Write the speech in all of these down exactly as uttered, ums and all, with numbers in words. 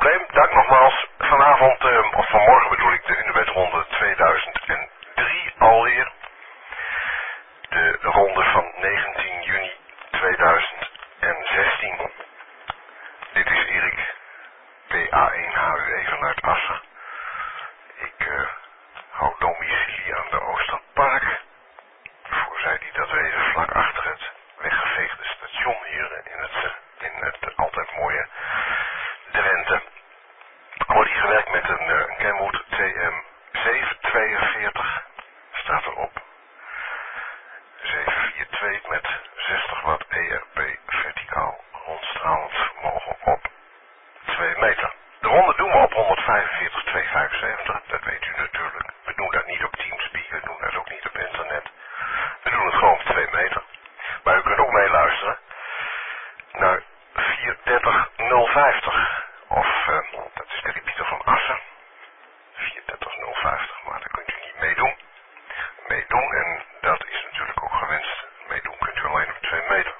probleem. Dank nogmaals. Vanavond, uh, of vanmorgen bedoel ik, de Hunebedronde tweeduizend drie alweer. De ronde van negentien juni tweeduizend zestien. Dit is Erik, P A één H U E vanuit Assen. Ik uh, hou domicilie aan de Oosterpark. Voor zij die dat weten, vlak achter het weggeveegde station hier in het, in het altijd mooie Drenthe. Wordt hier gewerkt met een, een Kenwood T M zevenhonderdtweeënveertig. Staat erop. zevenhonderdtweeënveertig met zestig watt E R P verticaal rondstralend vermogen op twee meter. De ronde doen we op honderdvijfenveertig tweehonderdvijfenzeventig, dat weet u natuurlijk. We doen dat niet op Teamspeak, we doen dat ook niet op internet. We doen het gewoon op twee meter. Maar u kunt ook meeluisteren naar vierhonderddertig nul vijftig. Of, uh, dat is de repeater van Assen. vierhonderddertig nul vijftig, maar daar kunt u niet meedoen. Meedoen, en dat is natuurlijk ook gewenst. Meedoen kunt u alleen op twee meter.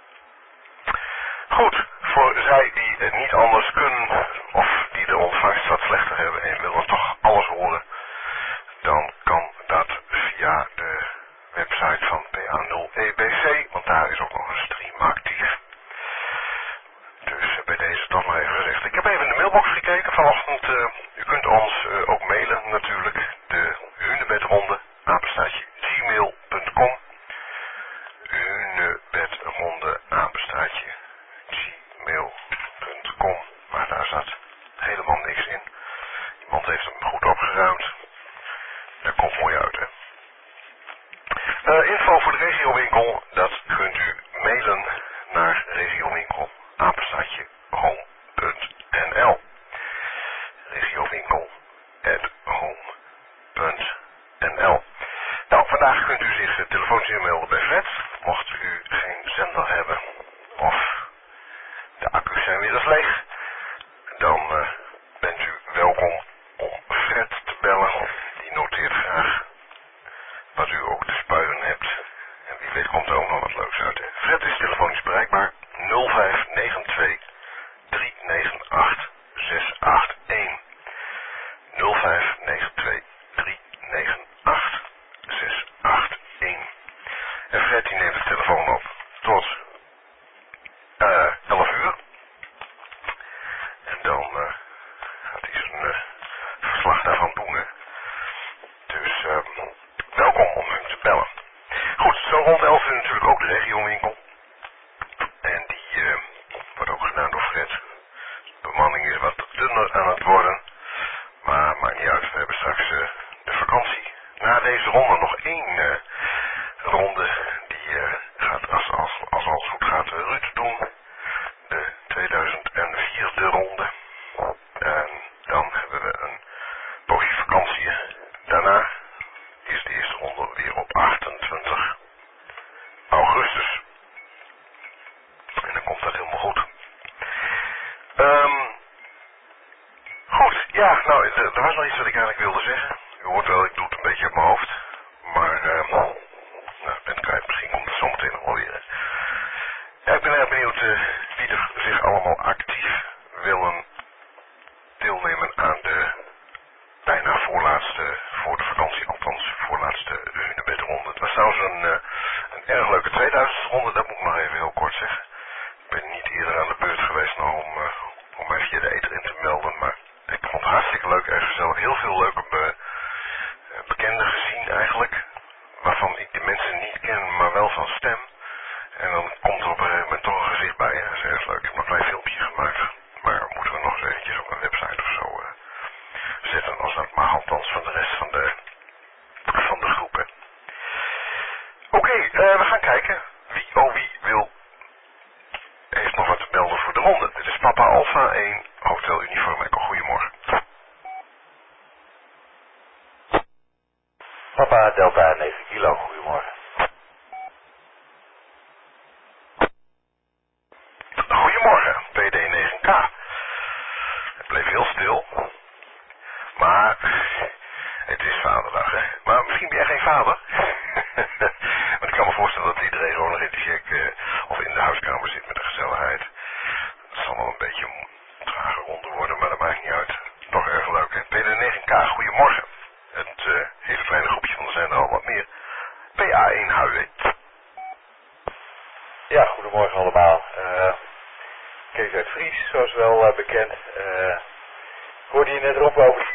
Goed, voor zij die het niet anders kunnen, of die de ontvangst wat slechter hebben en willen toch alles horen, dan kan dat via de website van P A nul E B C, want daar is ook nog een stream actief. Dus bij deze toch maar even gezegd. Ik heb even in de mailbox gekeken vanochtend. Uh, u kunt ons uh, ook mailen natuurlijk. De Hunebedronde, apenstaartje gmail punt com. Hunebedronde, apenstaartje gmail punt com. Maar daar zat helemaal niks in. Iemand heeft hem goed opgeruimd. Dat komt mooi uit, hè. Uh, info voor de regiowinkel, dat kunt u mailen naar regiowinkel, apenstaartje home punt n l. Regiowinkel at home punt n l. Nou, vandaag kunt u zich telefonisch inmelden bij Fred. Mocht u geen zender hebben of de accu's zijn weer eens leeg, dan uh, bent u welkom om Fred te bellen. Die noteert graag wat u ook te spuien hebt. En wie weet komt er ook nog wat leuks uit. Hè? Fred is telefonisch bereikbaar nul vijf negen twee drie negen acht zes acht een. nul vijf negen twee drie negen acht zes acht een. En Fred die neemt de telefoon op tot uh, elf uur. En dan uh, gaat hij zijn uh, verslag daarvan doen. Hè? Dus uh, welkom om hem te bellen. Goed, zo rond elf uur natuurlijk ook de regiowinkel. En die uh, wordt ook gedaan door Fred. De bemanning is wat dunner aan het worden. Maar maakt niet uit, we hebben straks uh, de vakantie. Na deze ronde nog één uh, ronde. Die uh, gaat, als, als, als alles goed gaat, uh, Ruud doen. De tweeduizend vier ronde. En dan hebben we een poosje vakantie. Daarna is de eerste ronde weer op achtentwintig augustus. En dan komt dat helemaal goed. Um, goed, ja, nou, er was nog iets wat ik eigenlijk wilde zeggen. U hoort wel, ik doe het een beetje op mijn hoofd. Maar, uh, nou, ik ben kwijt, misschien komt het zometeen nog wel weer. Ja, ik ben erg benieuwd uh, wie er zich allemaal actief willen deelnemen aan de bijna voorlaatste, voor de vakantie althans, voorlaatste Hunebedronde. Het was trouwens een, uh, een erg leuke tweeduizend ronde, dat moet ik nog even heel kort zeggen. Ik ben niet eerder aan de beurt geweest nou, om, uh, om mij via de ether in te melden, maar ik vond het hartstikke leuk, erg gezellig. Heel veel leuke be, uh, bekenden gezien eigenlijk, waarvan ik de mensen niet ken, maar wel van stem. En dan komt er op een gegeven moment toch een gezicht bij. Dat is erg leuk. Ik heb nog een klein filmpje gemaakt. Maar moeten we nog eens eventjes op een website of zo uh, zetten. Als dat mag, althans van de rest van de, van de groepen. Oké, okay, uh, we gaan kijken. Wie, oh wie wil, heeft nog wat te melden voor de ronde. Dit is Papa Alpha één, Hotel Uniform Echo. Goedemorgen. Papa Delta negen kilo, goedemorgen. Goedemorgen, P D negen K. Het bleef heel stil. Maar het is vaderdag, hè. Maar misschien ben jij geen vader. Want ik kan me voorstellen dat iedereen gewoon nog in de check uh, of in de huiskamer zit met de gezelligheid. Dat zal wel een beetje trage ronde woorden, maar dat maakt niet uit. Toch erg leuk, hè? P D negen K, goedemorgen. Het uh, hele kleine groepje, want er zijn er al wat meer. P A één H W. Ja, goedemorgen allemaal. Uh, Kees uit Fries, zoals wel uh, bekend. Uh, hoorde je net erop over...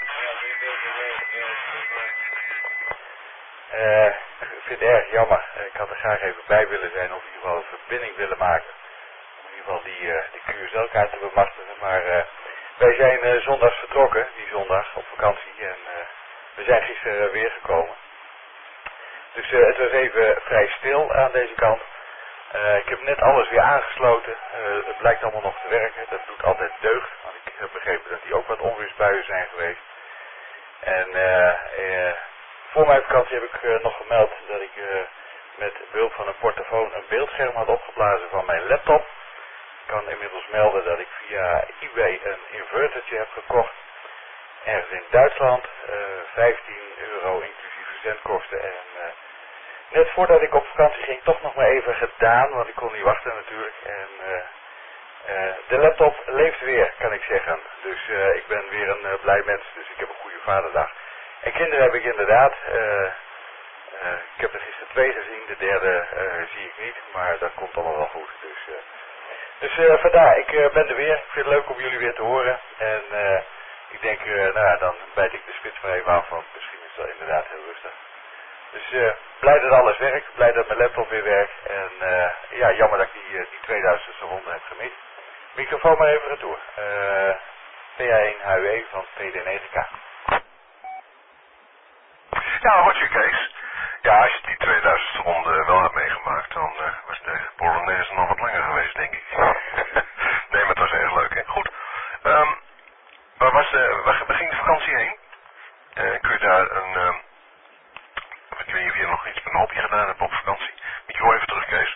Uh, ik vind het erg jammer. Uh, ik had er graag even bij willen zijn, of in ieder geval een verbinding willen maken. Om in ieder geval die, uh, die Q S L-kaart te bemachtigen. Maar uh, wij zijn uh, zondags vertrokken, die zondag, op vakantie. En uh, we zijn gisteren uh, weer gekomen. Dus uh, het was even vrij stil aan deze kant. Uh, ik heb net alles weer aangesloten. Uh, het blijkt allemaal nog te werken. Dat doet altijd deugd. Want ik heb begrepen dat die ook wat onweersbuien zijn geweest. En uh, uh, voor mijn vakantie heb ik uh, nog gemeld dat ik uh, met behulp van een portofoon een beeldscherm had opgeblazen van mijn laptop. Ik kan inmiddels melden dat ik via eBay een invertertje heb gekocht. Ergens in Duitsland. Uh, vijftien euro inclusief verzendkosten. En uh, net voordat ik op vakantie ging, toch nog maar even gedaan. Want ik kon niet wachten natuurlijk. En uh, uh, de laptop leeft weer, kan ik zeggen. Dus uh, ik ben weer een uh, blij mens. Dus ik heb een goede vaderdag. En kinderen heb ik inderdaad. Uh, uh, ik heb er gisteren twee gezien. De derde uh, zie ik niet. Maar dat komt allemaal wel goed. Dus, uh, dus uh, vandaar, ik uh, ben er weer. Ik vind het leuk om jullie weer te horen. En uh, ik denk, uh, nou ja, dan bijt ik de spits maar even af. Want misschien is dat inderdaad heel rustig. Dus uh, blij dat alles werkt. Blij dat mijn laptop weer werkt. En uh, ja, jammer dat ik die, uh, die tweeduizendste ronde heb gemist. Microfoon maar even retour. Uh, P A één H W van P D negen K. Ja, hoort je Kees. Ja, als je die tweeduizendste ronde wel hebt meegemaakt, dan uh, was de Polonaise nog wat langer geweest, denk ik. Nee, maar het was erg leuk, hè. Goed. Um, waar, was de, waar, waar ging de vakantie heen? Uh, kun je daar een... Uh, ik weet niet of je nog iets met een hobby gedaan hebt op vakantie. Micro even terug, Kees.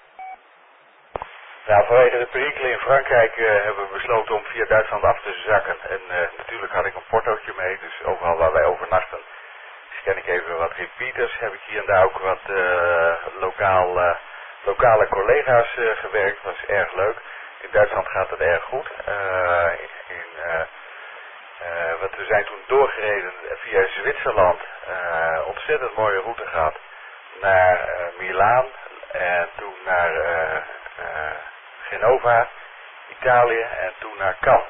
Nou, vanwege de perikelen in Frankrijk uh, hebben we besloten om via Duitsland af te zakken. En uh, natuurlijk had ik een portootje mee, dus overal waar wij overnachten scan ik even wat repeaters. Heb ik hier en daar ook wat uh, lokaal, uh, lokale collega's uh, gewerkt. Dat was erg leuk. In Duitsland gaat het erg goed. Uh, in, uh, uh, wat we zijn toen doorgereden via Zwitserland. Uh, ontzettend mooie route gehad. Naar uh, Milaan. En toen naar uh, uh, Genova, Italië. En toen naar Cannes.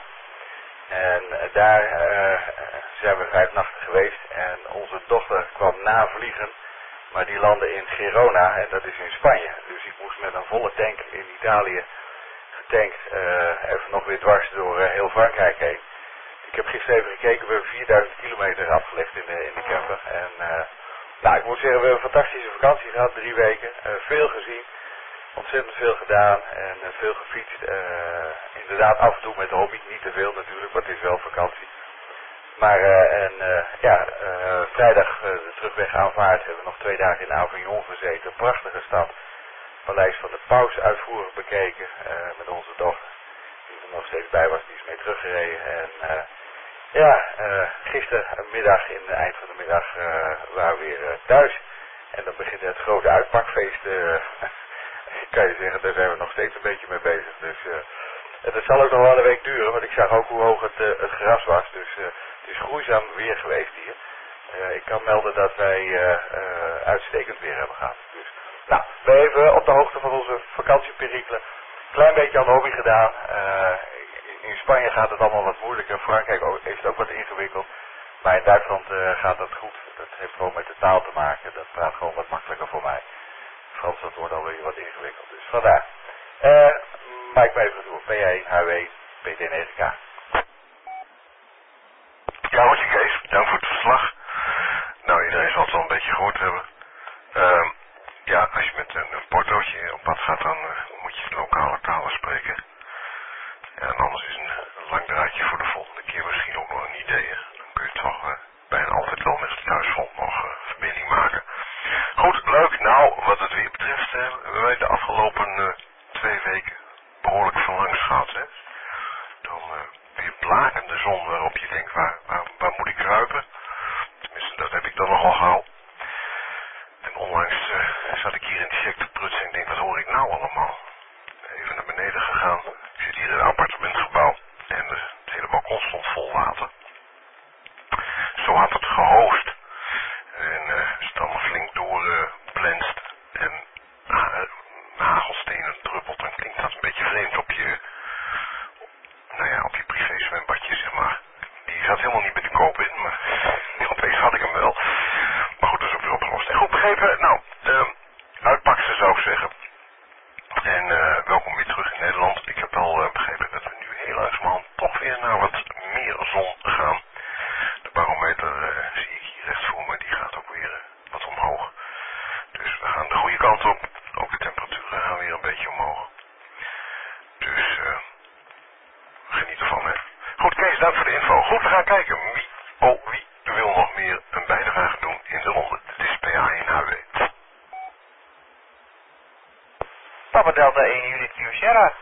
En uh, daar uh, zijn we vijf nachten geweest en onze dochter kwam navliegen, maar die landde in Girona en dat is in Spanje. Dus ik moest met een volle tank in Italië getankt uh, even nog weer dwars door uh, heel Frankrijk heen. Ik heb gisteren even gekeken, we hebben vierduizend kilometer afgelegd in de, in de camper. En uh, nou, ik moet zeggen, we hebben een fantastische vakantie gehad, drie weken, uh, veel gezien. Ontzettend veel gedaan en uh, veel gefietst. Uh, inderdaad af en toe met de hobby, niet te veel natuurlijk, maar het is wel vakantie. Maar uh, en, uh, ja, uh, vrijdag uh, de terugweg aanvaard hebben we nog twee dagen in Avignon gezeten. Een prachtige stad. Paleis van de Paus uitvoerig bekeken uh, met onze dochter. Die er nog steeds bij was, die is mee teruggereden. En uh, ja, uh, gistermiddag, in het eind van de middag, uh, waren we weer uh, thuis. En dan begint het grote uitpakfeest. Uh, kan je zeggen, daar zijn we nog steeds een beetje mee bezig. Dus uh, het zal ook nog wel een week duren, want ik zag ook hoe hoog het, uh, het gras was. Dus uh, het is groeizaam weer geweest hier. Uh, ik kan melden dat wij uh, uh, uitstekend weer hebben gehad. Dus, nou, we hebben even op de hoogte van onze vakantieperikelen. Klein beetje aan de hobby gedaan. Uh, in Spanje gaat het allemaal wat moeilijker. Frankrijk ook, heeft het ook wat ingewikkeld. Maar in Duitsland uh, gaat dat goed. Dat heeft gewoon met de taal te maken. Dat praat gewoon wat makkelijker voor mij. Frans, dat wordt alweer wat ingewikkeld. Dus vandaar. Uh, Mike Meijver door, P A één H W, P D negen K. Ja, hoort je Kees. Dank voor het verslag. Nou, iedereen zal het wel een beetje gehoord hebben. Uh, ja, als je met een, een portootje op pad gaat, dan uh, moet je lokale talen spreken. Ja, en anders is een, een lang draadje voor de volgende keer misschien ook nog een idee. Hè? Dan kun je toch uh, bijna altijd wel met het thuisfront nog uh, verbinding maken. Goed, leuk. Nou, wat het weer betreft, uh, hebben wij de afgelopen uh, twee weken behoorlijk van langs gehad. Hè? Dan uh, weer blakende zon waarop je denkt, waar, waar, waar moet ik kruipen? Tenminste, dat heb ik dan nogal gauw. En onlangs uh, zat ik hier in de check te prutsen en ik denk, wat hoor ik nou allemaal? Even naar beneden gegaan. Ik zit hier in een appartementgebouw en er helemaal niet meer te koop in, maar opeens had ik hem wel. Maar goed, dat is ook weer opgelost. En goed begrepen, nou, uh, uitpaksen zou ik zeggen. En uh, welkom weer terug in Nederland. Ik heb al uh, begrepen dat we nu heel langzamerhand toch weer naar wat meer zon gaan. De barometer uh, zie ik hier recht voor me, die gaat ook weer uh, wat omhoog. Dus we gaan de goede kant op. Ook de temperaturen gaan weer een beetje omhoog. Dus uh, geniet ervan, hè. Goed, Kees, dank voor de info. Goed, we gaan kijken. Wie, oh, wie wil nog meer een bijdrage doen in de ronde? Dit is P A in H W. Papa Delta één, Judith Q Sierra.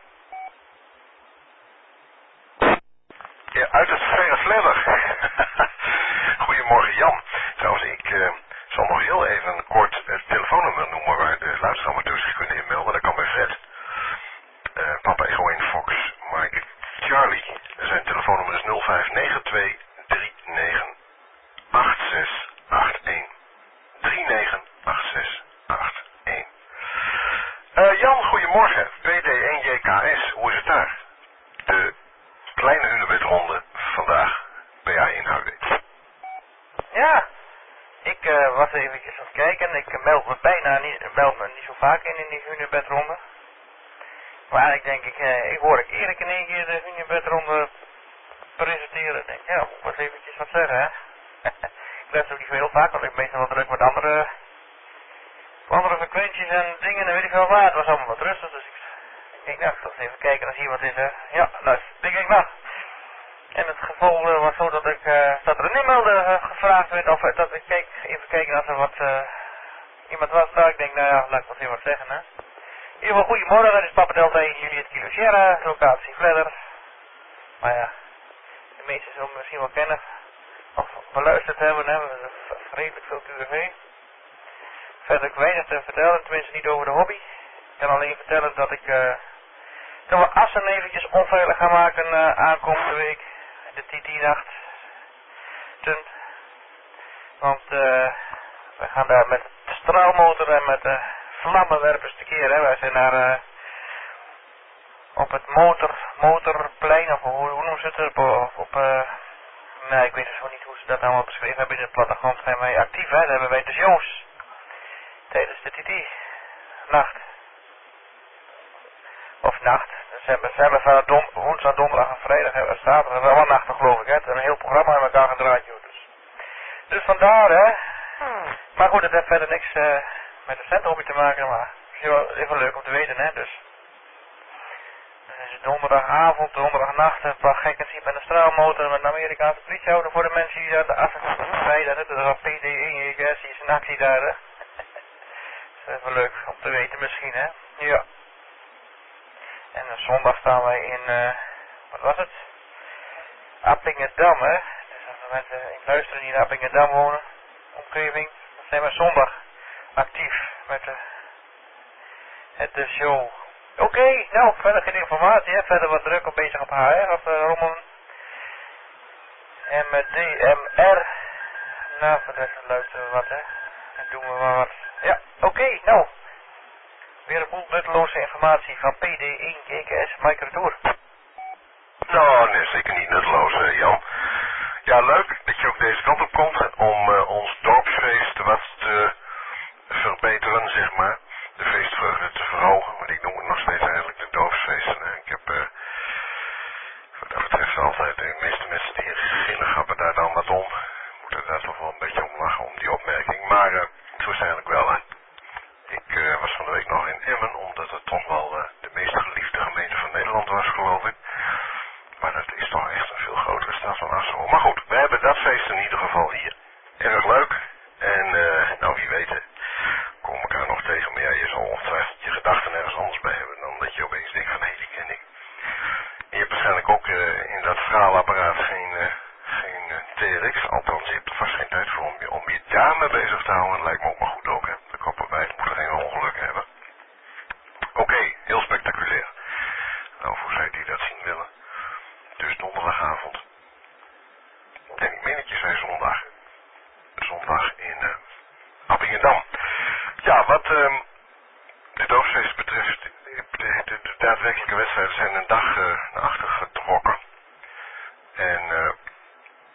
Ja, uit het verre Vledder. Goedemorgen, Jan. Trouwens, ik uh, zal nog heel even kort het telefoonnummer noemen waar de luisteramateurs zich kunnen inmelden. Dat kan bij Fred. Uh, Papa Echo één Fox Mike Charlie. Zijn telefoonnummer is nul vijf negen twee drie negen acht zes acht een. drie negen acht zes acht een. Uh, Jan, goedemorgen. P D één J K S, hoe is het daar? De kleine hunebedronde vandaag. P A in H W. Ja, ik uh, was eventjes aan het kijken. Ik meld me bijna niet, meld me niet zo vaak in in die hunebedronde. Maar ik denk, ik, uh, ik hoor ik Erik in één keer de hunebedronde presenteren. Ik denk, ja, moet ik eens eventjes wat zeggen, hè. Ik luister ook niet zo heel vaak, want ik ben meestal wel druk met andere, andere frequenties en dingen en weet ik wel waar. Het was allemaal wat rustig, dus ik, ik denk, nou, ik zal eens even kijken en zien wat is er. Ja, luister, denk ik, nou. En het gevolg uh, was zo dat ik, uh, dat er een e-mail uh, gevraagd werd, of uh, dat ik keek, even kijken als er wat, uh, iemand was daar. Ik denk, nou ja, laat ik wel eens wat zeggen, hè. In ieder geval, goedemorgen, dat is Papa Delta één, Juliet Kilo Sierra, locatie Vledder. Maar ja, de meesten zullen me misschien wel kennen, of beluisterd hebben, hè, we hebben redelijk veel Q R V. Verder heb ik weinig te vertellen, tenminste niet over de hobby. Ik kan alleen vertellen dat ik, uh, dat we Assen eventjes onveilig gaan maken uh, aankomende week, de T T-nacht. Want uh, we gaan daar met de straalmotor en met de vlammenwerpers tekeer, hè. Wij zijn daar uh, op het motor, motorplein, of hoe, hoe noemen ze het, op, op uh, nee, ik weet zo niet hoe ze dat allemaal beschreven hebben in het plattegrond, zijn wij actief, hè. Dan hebben wij de shows tijdens de T T-nacht. Of nacht. Ze hebben zelf van don, woensdag, donderdag en vrijdag en zaterdag, wel nachten geloof ik, hè. Het is een heel programma in elkaar gedraaid, joh. Dus, dus vandaar, hè. Hmm. Maar goed, het heeft verder niks uh, met de centhobby te maken, maar het is wel even leuk om te weten, hè. Dus, dus donderdagavond, donderdagnacht, een paar gekken zien met een straalmotor met een Amerikaanse politieauto voor de mensen die daar de Assen rijden. Dat is een P D één, die is in actie daar, hè. Dat is even leuk om te weten misschien, hè. Ja. En uh, zondag staan wij in, uh, wat was het? Appingedam, hè. Dus als de mensen in luisteren die in Appingedam wonen, omgeving, dan zijn we zondag actief met de, met de show. Oké, okay, nou, verder geen informatie, hè. Verder wat druk op bezig op H R, of uh, rommelen. En met D M R, nou, voor de rest luisteren we wat, hè. En doen we maar wat. Ja, oké, okay, nou. Weer een boel nutteloze informatie van P D één J K S Mike Retour. Nou, nee, zeker niet nutteloos, uh, Jan. Ja, leuk dat je ook deze kant op komt om uh, ons dorpsfeest wat te verbeteren, zeg maar. De feestvreugde te verhogen, want ik noem het nog steeds eigenlijk de dorpsfeesten. Uh, ik heb, uh, wat dat betreft, altijd de meeste mensen die gillen grappen daar dan wat om. Moeten daar toch wel een beetje om lachen om die opmerking, maar uh, zo is het eigenlijk wel, hè. Ik uh, was van de week nog in Emmen, omdat het toch wel uh, de meest geliefde gemeente van Nederland was, geloof ik. Maar dat is toch echt een veel grotere stad dan Assen. Maar goed, we hebben dat feest in ieder geval hier. Erg leuk. En uh, nou, wie weet, komen we elkaar nog tegen. Maar ja, je zal ongetwijfeld je gedachten ergens anders bij hebben dan dat je opeens denkt van, hé, die ken ik. En je hebt waarschijnlijk ook uh, in dat verhaalapparaat geen, uh, geen uh, T R X. Althans, je hebt er vast geen tijd voor om je, om je daarmee bezig te houden. Dat lijkt me ook maar goed ook, hè. De koppen bij het moeten geen ongeluk hebben. Oké, okay, heel spectaculair. Nou, voor zij die dat zien willen. Dus donderdagavond. En ik meen dat je zei zondag. Zondag in uh, Appingedam. Ja, wat um, de doopsfeest betreft, de, de, de, de daadwerkelijke wedstrijden zijn een dag uh, naar achter getrokken. En uh,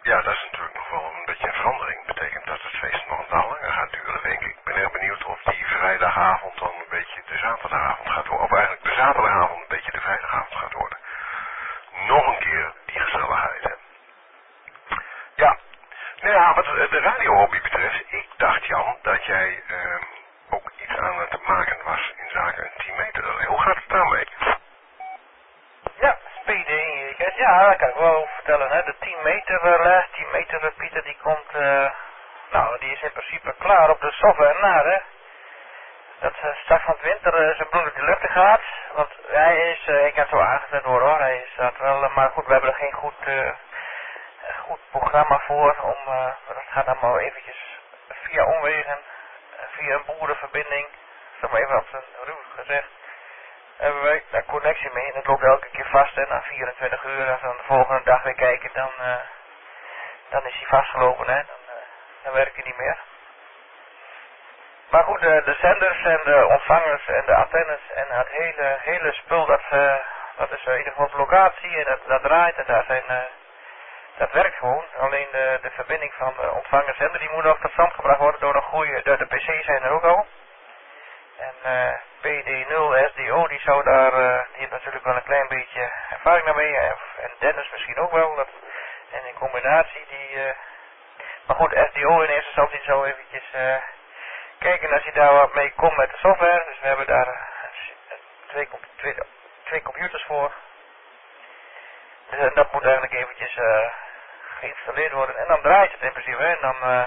wat de radiohobby betreft, ik dacht Jan dat jij uh, ook iets aan het maken was in zaken een tien meter relay. Hoe gaat het daarmee? Ja, speed in, ja, dat kan ik wel vertellen, hè. De tien meter relay, tien meter repeater die komt, uh, nou die is in principe klaar op de software na, hè. Dat uh, straks van het winter uh, zijn bloed uit de lucht gaat, want hij is, uh, ik heb zo aangezet worden hoor, hij staat wel, uh, maar goed, we hebben er geen goed, uh, goed programma voor, om, uh, dat gaat allemaal eventjes via omwegen, uh, via een boerenverbinding, zeg maar even op zijn ruw gezegd, hebben wij daar connectie mee en het loopt elke keer vast en na vierentwintig uur, als we dan de volgende dag weer kijken, dan, uh, dan is hij vastgelopen, hè, dan, uh, dan werkt hij niet meer. Maar goed, de, de zenders en de ontvangers en de antennes en het hele, hele spul, dat, uh, dat is in ieder geval op locatie en dat, dat draait en daar zijn, uh, dat werkt gewoon. Alleen de, de verbinding van de ontvanger zender, die moet nog tot stand gebracht worden door een goede, de, de pc's zijn er ook al. En uh, P D nul S D O, die zou daar, uh, die heeft natuurlijk wel een klein beetje ervaring daarmee en, en Dennis misschien ook wel. Dat, en in combinatie die, uh, maar goed, S D O in eerste instantie zo eventjes... Uh, kijken als je daar wat mee komt met de software. Dus we hebben daar uh, twee, twee, twee computers voor. Dus uh, dat moet eigenlijk eventjes uh, geïnstalleerd worden. En dan draait het in principe. En dan, uh,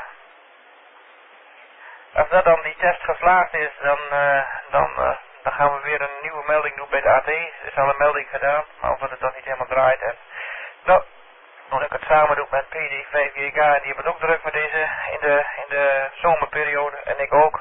als dat dan die test geslaagd is, dan, uh, dan, uh, dan gaan we weer een nieuwe melding doen bij de A T. Er is al een melding gedaan, maar omdat het dan niet helemaal draait. En, nou, toen ik het samen doe met P D vijf G K, en die hebben het ook druk met deze in de, in de zomerperiode en ik ook.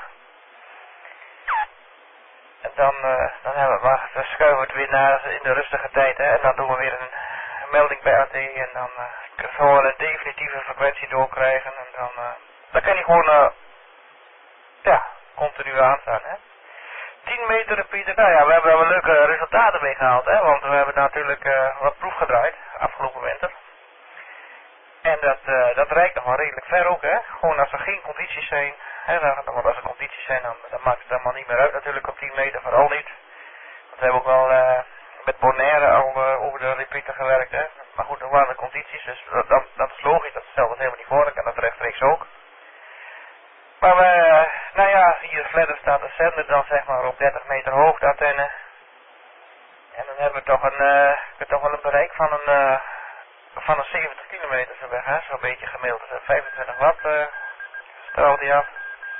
En dan, uh, dan hebben we maar, dan schuiven we het weer naar in de rustige tijd, hè, en dan doen we weer een, een melding bij A T en dan uh, gaan we een definitieve frequentie doorkrijgen en dan, uh, dan kan hij gewoon, uh, ja, continu aanstaan, hè. tien meter repeater, nou ja, we hebben wel leuke resultaten mee gehaald, hè, want we hebben natuurlijk uh, wat proef gedraaid afgelopen winter. En dat, uh, dat reikt nog wel redelijk ver ook, hè. Gewoon als er geen condities zijn, hè, dan, want als er condities zijn, dan, dan maakt het allemaal niet meer uit natuurlijk op tien meter, vooral niet. Want we hebben ook wel uh, met Bonaire al uh, over de repeater gewerkt, hè. Maar goed, dan waren de condities, dus dat, dat, dat is logisch, dat stelt het helemaal niet voor, dan kan dat rechtstreeks ook. Maar we, uh, nou ja, hier verder staat een zender dan zeg maar op dertig meter hoogte antenne. En dan hebben we toch een, uh, we toch wel een bereik van een... Uh, van een zeventig kilometer zo weg, hè, zo'n beetje gemiddeld. Dus vijfentwintig watt uh, straalt hij af.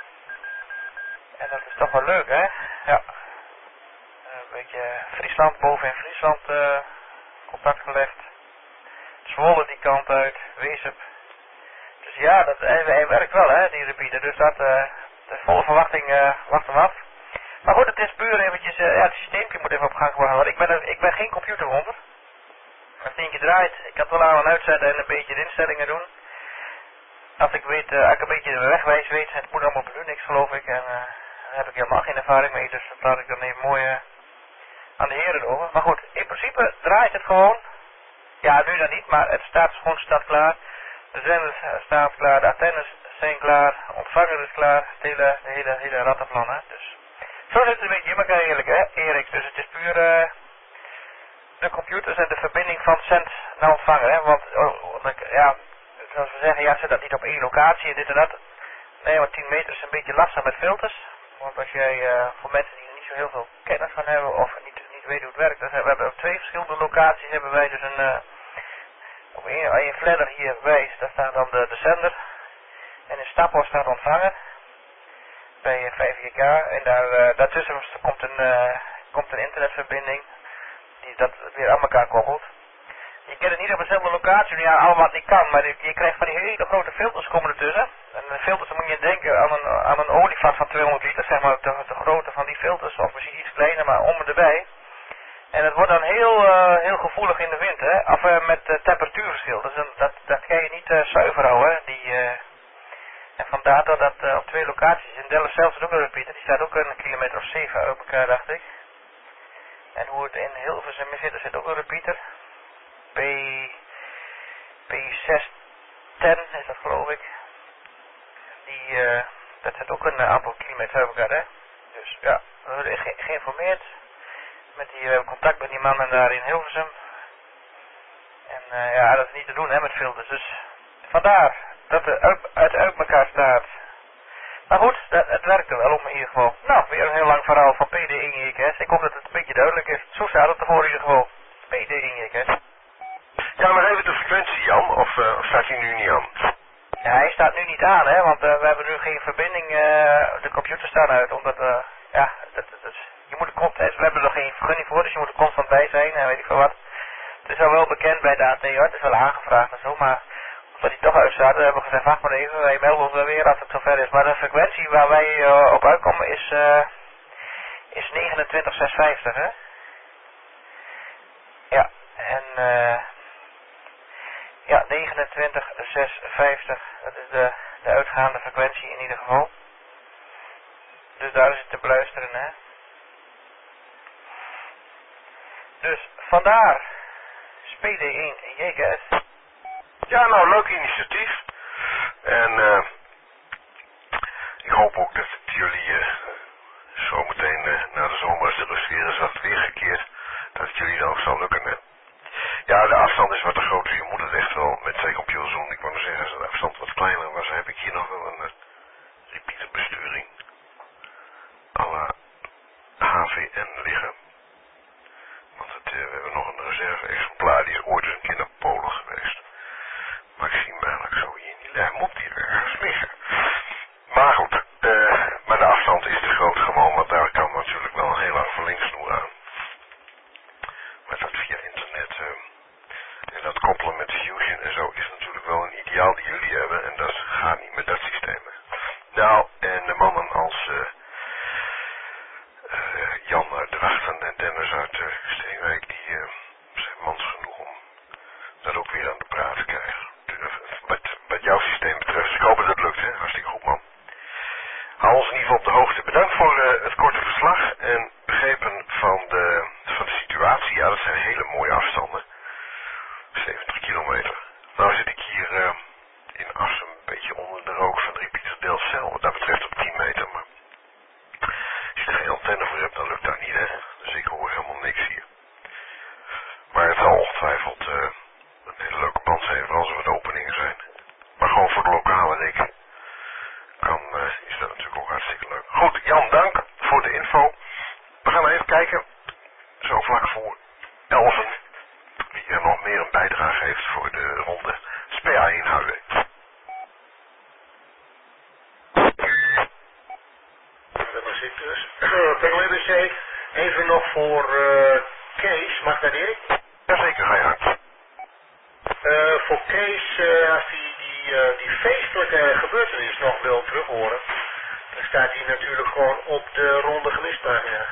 En dat is toch wel leuk, hè? Ja. Een beetje Friesland, boven in Friesland uh, contact gelegd. Zwolle die kant uit, Weesup. Dus ja, dat, hij, hij werkt wel, hè, die repeater. Dus dat, uh, de volle verwachting uh, wachten we af. Maar goed, het is puur eventjes, uh, ja, het systeempje moet even op gang worden. Want ik ben, er, ik ben geen computerwonder. Als het eentje draait, ik had wel aan en uitzetten en een beetje de instellingen doen. Als ik weet, uh, als ik een beetje de wegwijs weet, het moet allemaal op niks geloof ik. En uh, daar heb ik helemaal geen ervaring mee, dus dat laat ik dan even mooi uh, aan de heren over. Maar goed, in principe draait het gewoon. Ja, nu dan niet, maar het staat gewoon staat klaar. De zenders uh, staan klaar, de antennes zijn klaar, de ontvanger is klaar, het hele, de hele, hele rattenplan, hè. Dus zo zit het een beetje in elkaar eerlijk, hè, Erik. Dus het is puur... Uh, de computers en de verbinding van cent naar ontvanger, hè, want, oh, ja, zoals we zeggen, ja, zit dat niet op één locatie en dit en dat. Nee, want tien meter is een beetje lastig met filters, want als jij, uh, voor mensen die er niet zo heel veel kennis van hebben, of niet, niet weten hoe het werkt, dan hebben we hebben op twee verschillende locaties, hebben wij dus een, uh, op een, een fladder hier bij, daar staat dan de, de zender, en in Staphorst staat de ontvanger, bij uh, vijf G K, en daar, uh, daartussen komt een, uh, komt een internetverbinding, die dat weer aan elkaar koppelt. Je kent het niet op dezelfde locatie, ja, allemaal wat niet kan, maar je, je krijgt van die hele grote filters komen ertussen. En de filters, dan moet je denken aan een, aan een olievat van tweehonderd liter, zeg maar, de, de grootte van die filters, of misschien iets kleiner, maar om en erbij. En het wordt dan heel, uh, heel gevoelig in de wind, hè, of uh, met uh, temperatuurverschil. Dus dan, dat, dat kan je niet uh, zuiver houden, die... Uh, en vandaar dat dat uh, op twee locaties, in Delft zelfs ook een repeater, die staat ook een kilometer of zeven uit elkaar, dacht ik. En hoe het in Hilversum zit, er zit ook een repeater. P, P zes tien is dat geloof ik. Die, uh, dat zit ook een uh, aantal kilometer uit elkaar, hè. Dus ja, we worden ge geïnformeerd. Met die, we hebben contact met die mannen daar in Hilversum. En uh, ja, dat is niet te doen, hè, met filters. Dus vandaar. dat het uit, uit, uit elkaar staat. Maar goed, dat, het werkte wel op in ieder geval. Nou, weer een heel lang verhaal van P D één J K S. Ik hoop dat het een beetje duidelijk is. Zo staat het ervoor in ieder geval. P D één J K S. Ja, maar even de frequentie, Jan, of, uh, of staat hij nu niet aan? Ja, hij staat nu niet aan, hè, want uh, we hebben nu geen verbinding, uh, de computer staat uit, omdat, uh, ja, dat, dat, dat, je moet er constant, we hebben er geen vergunning voor, dus je moet er constant bij zijn, en weet ik veel wat. Het is al wel bekend bij de A T hoor, het is wel aangevraagd en zo, maar omdat hij toch uitstaat, hebben we gezegd, wacht maar even, wij melden ons wel weer als het zover is. Maar de frequentie waar wij uh, op uitkomen is, uh, is negenentwintig zeshonderdvijftig, hè. Ja, en, uh, ja, negenentwintig zeshonderdvijftig, dat is de, de uitgaande frequentie in ieder geval. Dus daar is het te beluisteren, hè. Dus vandaar, S P D één J K S. Ja, nou, leuk initiatief. En uh, ik hoop ook dat jullie uh, zometeen uh, na de zomer, als de rust weer is wat weergekeerd, dat het jullie dan ook zal lukken. Hè? Ja, de afstand is wat te groot, dus je moet het echt wel met twee computers doen. Ik wou maar zeggen, als de afstand wat kleiner was, heb ik hier nog wel een uh, repeaterbesturing à la H V N liggen. Want het, uh, we hebben nog een reserve-exemplaar, die is ooit eens een keer naar Polen geweest. Maar ik zie hem eigenlijk zo hier niet liggen. Moet hier ergens liggen. Maar goed, uh, maar de afstand is te groot gewoon, want daar kan natuurlijk wel een heel lang verlengsnoer aan. Maar dat via internet uh, en dat koppelen met Fusion en zo is natuurlijk wel een ideaal die jullie hebben. En dat gaat niet met dat systeem. Nou, en de mannen als uh, uh, Jan uit Drachten en Dennis uit uh, Steenwijk, die uh, zijn mans genoeg om dat ook weer aan de praat te krijgen. Wat, wat jouw systeem betreft. Dus ik hoop dat het lukt, hè? Hartstikke goed, man. Hou ons in ieder geval op de hoogte. Bedankt voor uh, het korte verslag en begrepen van de, van de situatie. Ja, dat zijn hele mooie afstanden. zeventig kilometer. Nou zit ik hier uh, in Assen een beetje onder de rook van Repeater Delfzijl. Wat dat betreft op tien meter, maar als je er geen antenne voor hebt, dan lukt dat niet, hè. Dus ik hoor helemaal niks hier. Maar het zal ongetwijfeld uh, een hele leuke band zijn, vooral als er wat openingen zijn. Maar gewoon voor de lokale, denk ik, kan, uh, is dat natuurlijk ook hartstikke leuk. Goed, Jan, dank voor de info. We gaan even kijken, zo vlak voor elfen, wie er nog meer een bijdrage heeft voor de ronde S P A inhouden. Dat zit dus. Pegel B C, even nog voor uh, Kees, mag dat Erik? Jazeker, ga je gang. Uh, voor Kees, uh, als hij die, uh, die feestelijke gebeurtenis nog wil terug horen, dan staat hij natuurlijk gewoon op de ronde gemistpagina.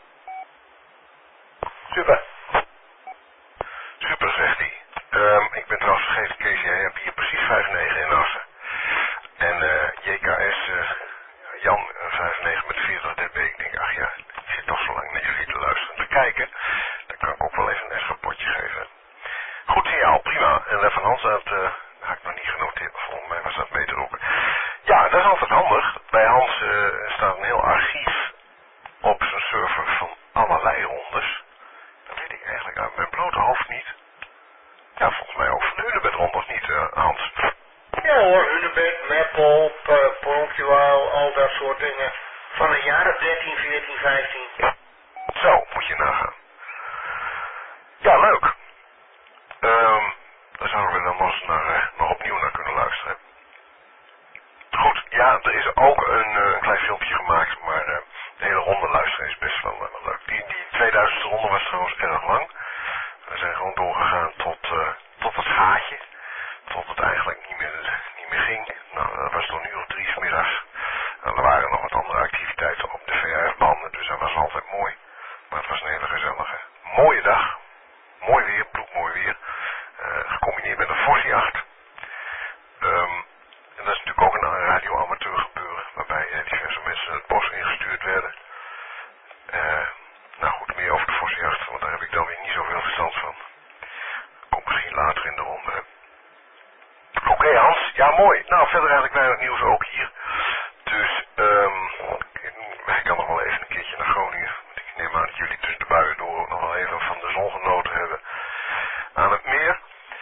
Super. Super, zegt hij. Um, ik ben trouwens vergeten, Kees, jij hebt hier precies vijf negen in Assen. En uh, J K S, uh, Jan, uh, vijf negen met veertig dB. Ik denk, ach ja, ik zit toch zo lang naar jullie te luisteren te kijken. Dan kan ik ook wel even een extra potje geven. Goed signaal, prima. En uh, van Hans had, uh, dat had ik nog niet genoteerd, maar volgens mij was dat mee te roepen. Ja, dat is altijd handig. Bij Hans uh, staat een heel archief op zijn server van allerlei rondes. Dat weet ik eigenlijk uit mijn blote hoofd niet. Ja, volgens mij ook van de Hunebed-rond, of niet, uh, Hans? Ja hoor, Hunebed, Meppel, Poroncual, al dat soort dingen. Van een jaar of dertien, veertien, vijftien. Zo, moet je nagaan. Ja, leuk. Um, daar zouden we dan nog, eens naar, uh, nog opnieuw naar kunnen luisteren. Goed, ja, er is ook een, uh, een klein filmpje gemaakt, maar uh, de hele ronde luisteren is best wel uh, leuk. Die, die tweeduizendste ronde was trouwens erg lang. We zijn gewoon doorgegaan tot, uh, tot het gaatje. Tot het eigenlijk niet meer, niet meer ging. Nou, dat was tot een uur of drie 's middags. En er waren nog wat andere activiteiten op de V F-banden, dus dat was altijd mooi. Maar het was een hele gezellige, mooie dag. Mooi weer, bloedmooi weer. Uh, gecombineerd met een vosjacht. Um, en dat is natuurlijk ook een radioamateur gebeuren, waarbij uh, diverse mensen het bos ingestuurd werden. Uh, nou goed, meer over de vosjacht, want daar heb ik dan weer niet zoveel verstand van. Komt misschien later in de ronde. Oké, okay, Hans, ja mooi. Nou, verder eigenlijk weinig nieuws ook hier. Dus, um, ik kan nog wel even een keertje naar Groningen. Want ik neem aan dat jullie tussen de buien door nog wel even van de zon genoten hebben aan het meer.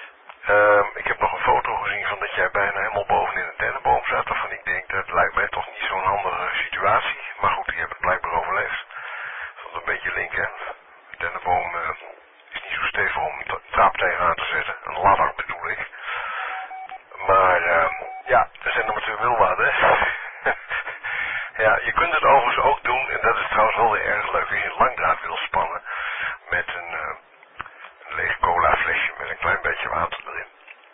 Um, ik heb nog een foto gezien van dat jij bijna helemaal bovenin een dennenboom zat. Waarvan ik denk, dat lijkt mij toch niet zo'n handige situatie. Maar goed, die hebben het blijkbaar overleefd. Dat is een beetje link, hè. Een dennenboom uh, is niet zo stevig om een trap tegenaan te zetten. Een ladder bedoel ik. Maar uh, ja, er zijn er natuurlijk wel wat, hè. Ja, je kunt het overigens ook doen, en dat is trouwens wel weer erg leuk, als je een langdraad wil spannen met een, uh, een leeg cola flesje met een klein beetje water erin.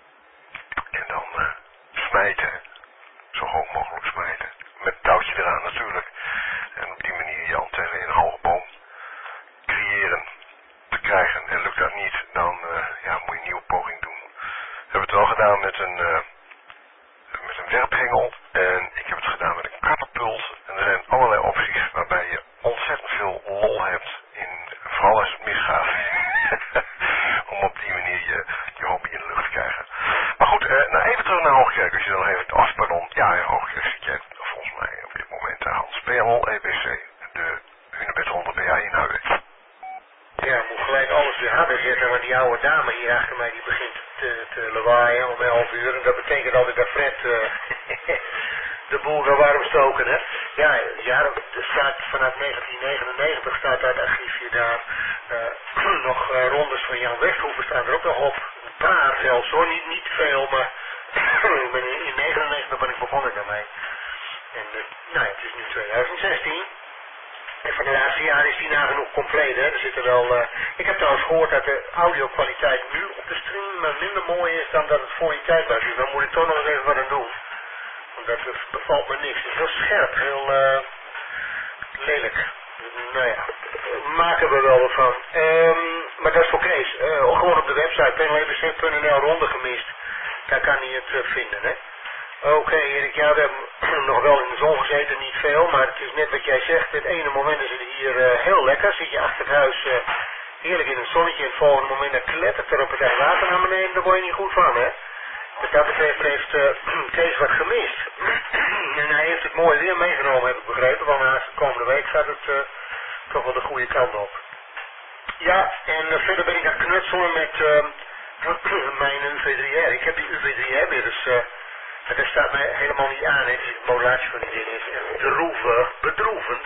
En dan uh, smijten, zo hoog mogelijk smijten, met het touwtje eraan natuurlijk. En op die manier je antenne in een hoge boom creëren te krijgen. En lukt dat niet, dan uh, ja, moet je een nieuwe poging doen. We hebben het wel gedaan met een... Uh, met een werphengel en ik heb het gedaan met een katapult en er zijn allerlei opties waarbij je ontzettend veel lol hebt in, vooral als het misgaat, om op die manier je, je hobby in de lucht te krijgen. Maar goed, eh, nou even terug naar Hoogkerk, als je dan even, oh pardon, ja in Hoogkerk zit jij volgens mij op dit moment aan Hans. P M O E B C, de Hunebed honderd B A in Huizen. Ja, ik moet gelijk alles weer harder zetten, want die oude dame hier achter mij die begint te, te lawaaien om elf uur. En dat betekent altijd dat Fred uh, de boel gaat warm stoken, hè. Ja, ja, er staat vanaf negentien negenennegentig staat dat archiefje daar. Uh, nog uh, rondes van Jan Westhoeven staan er ook nog op. Een paar zelfs hoor, niet, niet veel, maar ik ben in, in negenennegentig ben ik begonnen daarmee. En uh, nou ja, het is nu twintig zestien. En van de laatste jaren is die nagenoeg compleet, hè. Er zitten wel, uh, ik heb trouwens gehoord dat de audio-kwaliteit nu op de stream uh, minder mooi is dan dat het voor die tijd was. Dus daar moet ik toch nog eens even wat aan doen. Want dat uh, bevalt me niks. Het is heel scherp, heel uh, lelijk. Nou ja, maken we wel wat van. Um, maar dat is voor Kees. Uh, gewoon op de website p n l b c punt n l ronde gemist. Daar kan hij het uh, vinden, hè. Oké okay, Erik, ja we hebben nog wel in de zon gezeten, niet veel, maar het is net wat jij zegt, het ene moment is het hier uh, heel lekker, zit je achter het huis uh, heerlijk in het zonnetje en het volgende moment dan klettert er op het eind water naar beneden, daar word je niet goed van, hè. Dus dat betreft heeft uh, Kees wat gemist. En hij heeft het mooi weer meegenomen, heb ik begrepen, want na de komende week gaat het uh, toch wel de goede kant op. Ja, en uh, verder ben ik aan het knutselen met uh, mijn U V drie R. Ik heb die U V drie R weer, dus... Uh, Maar dat staat mij helemaal niet aan, hè. Dus de modulatie van die ding is droevig, bedroevend.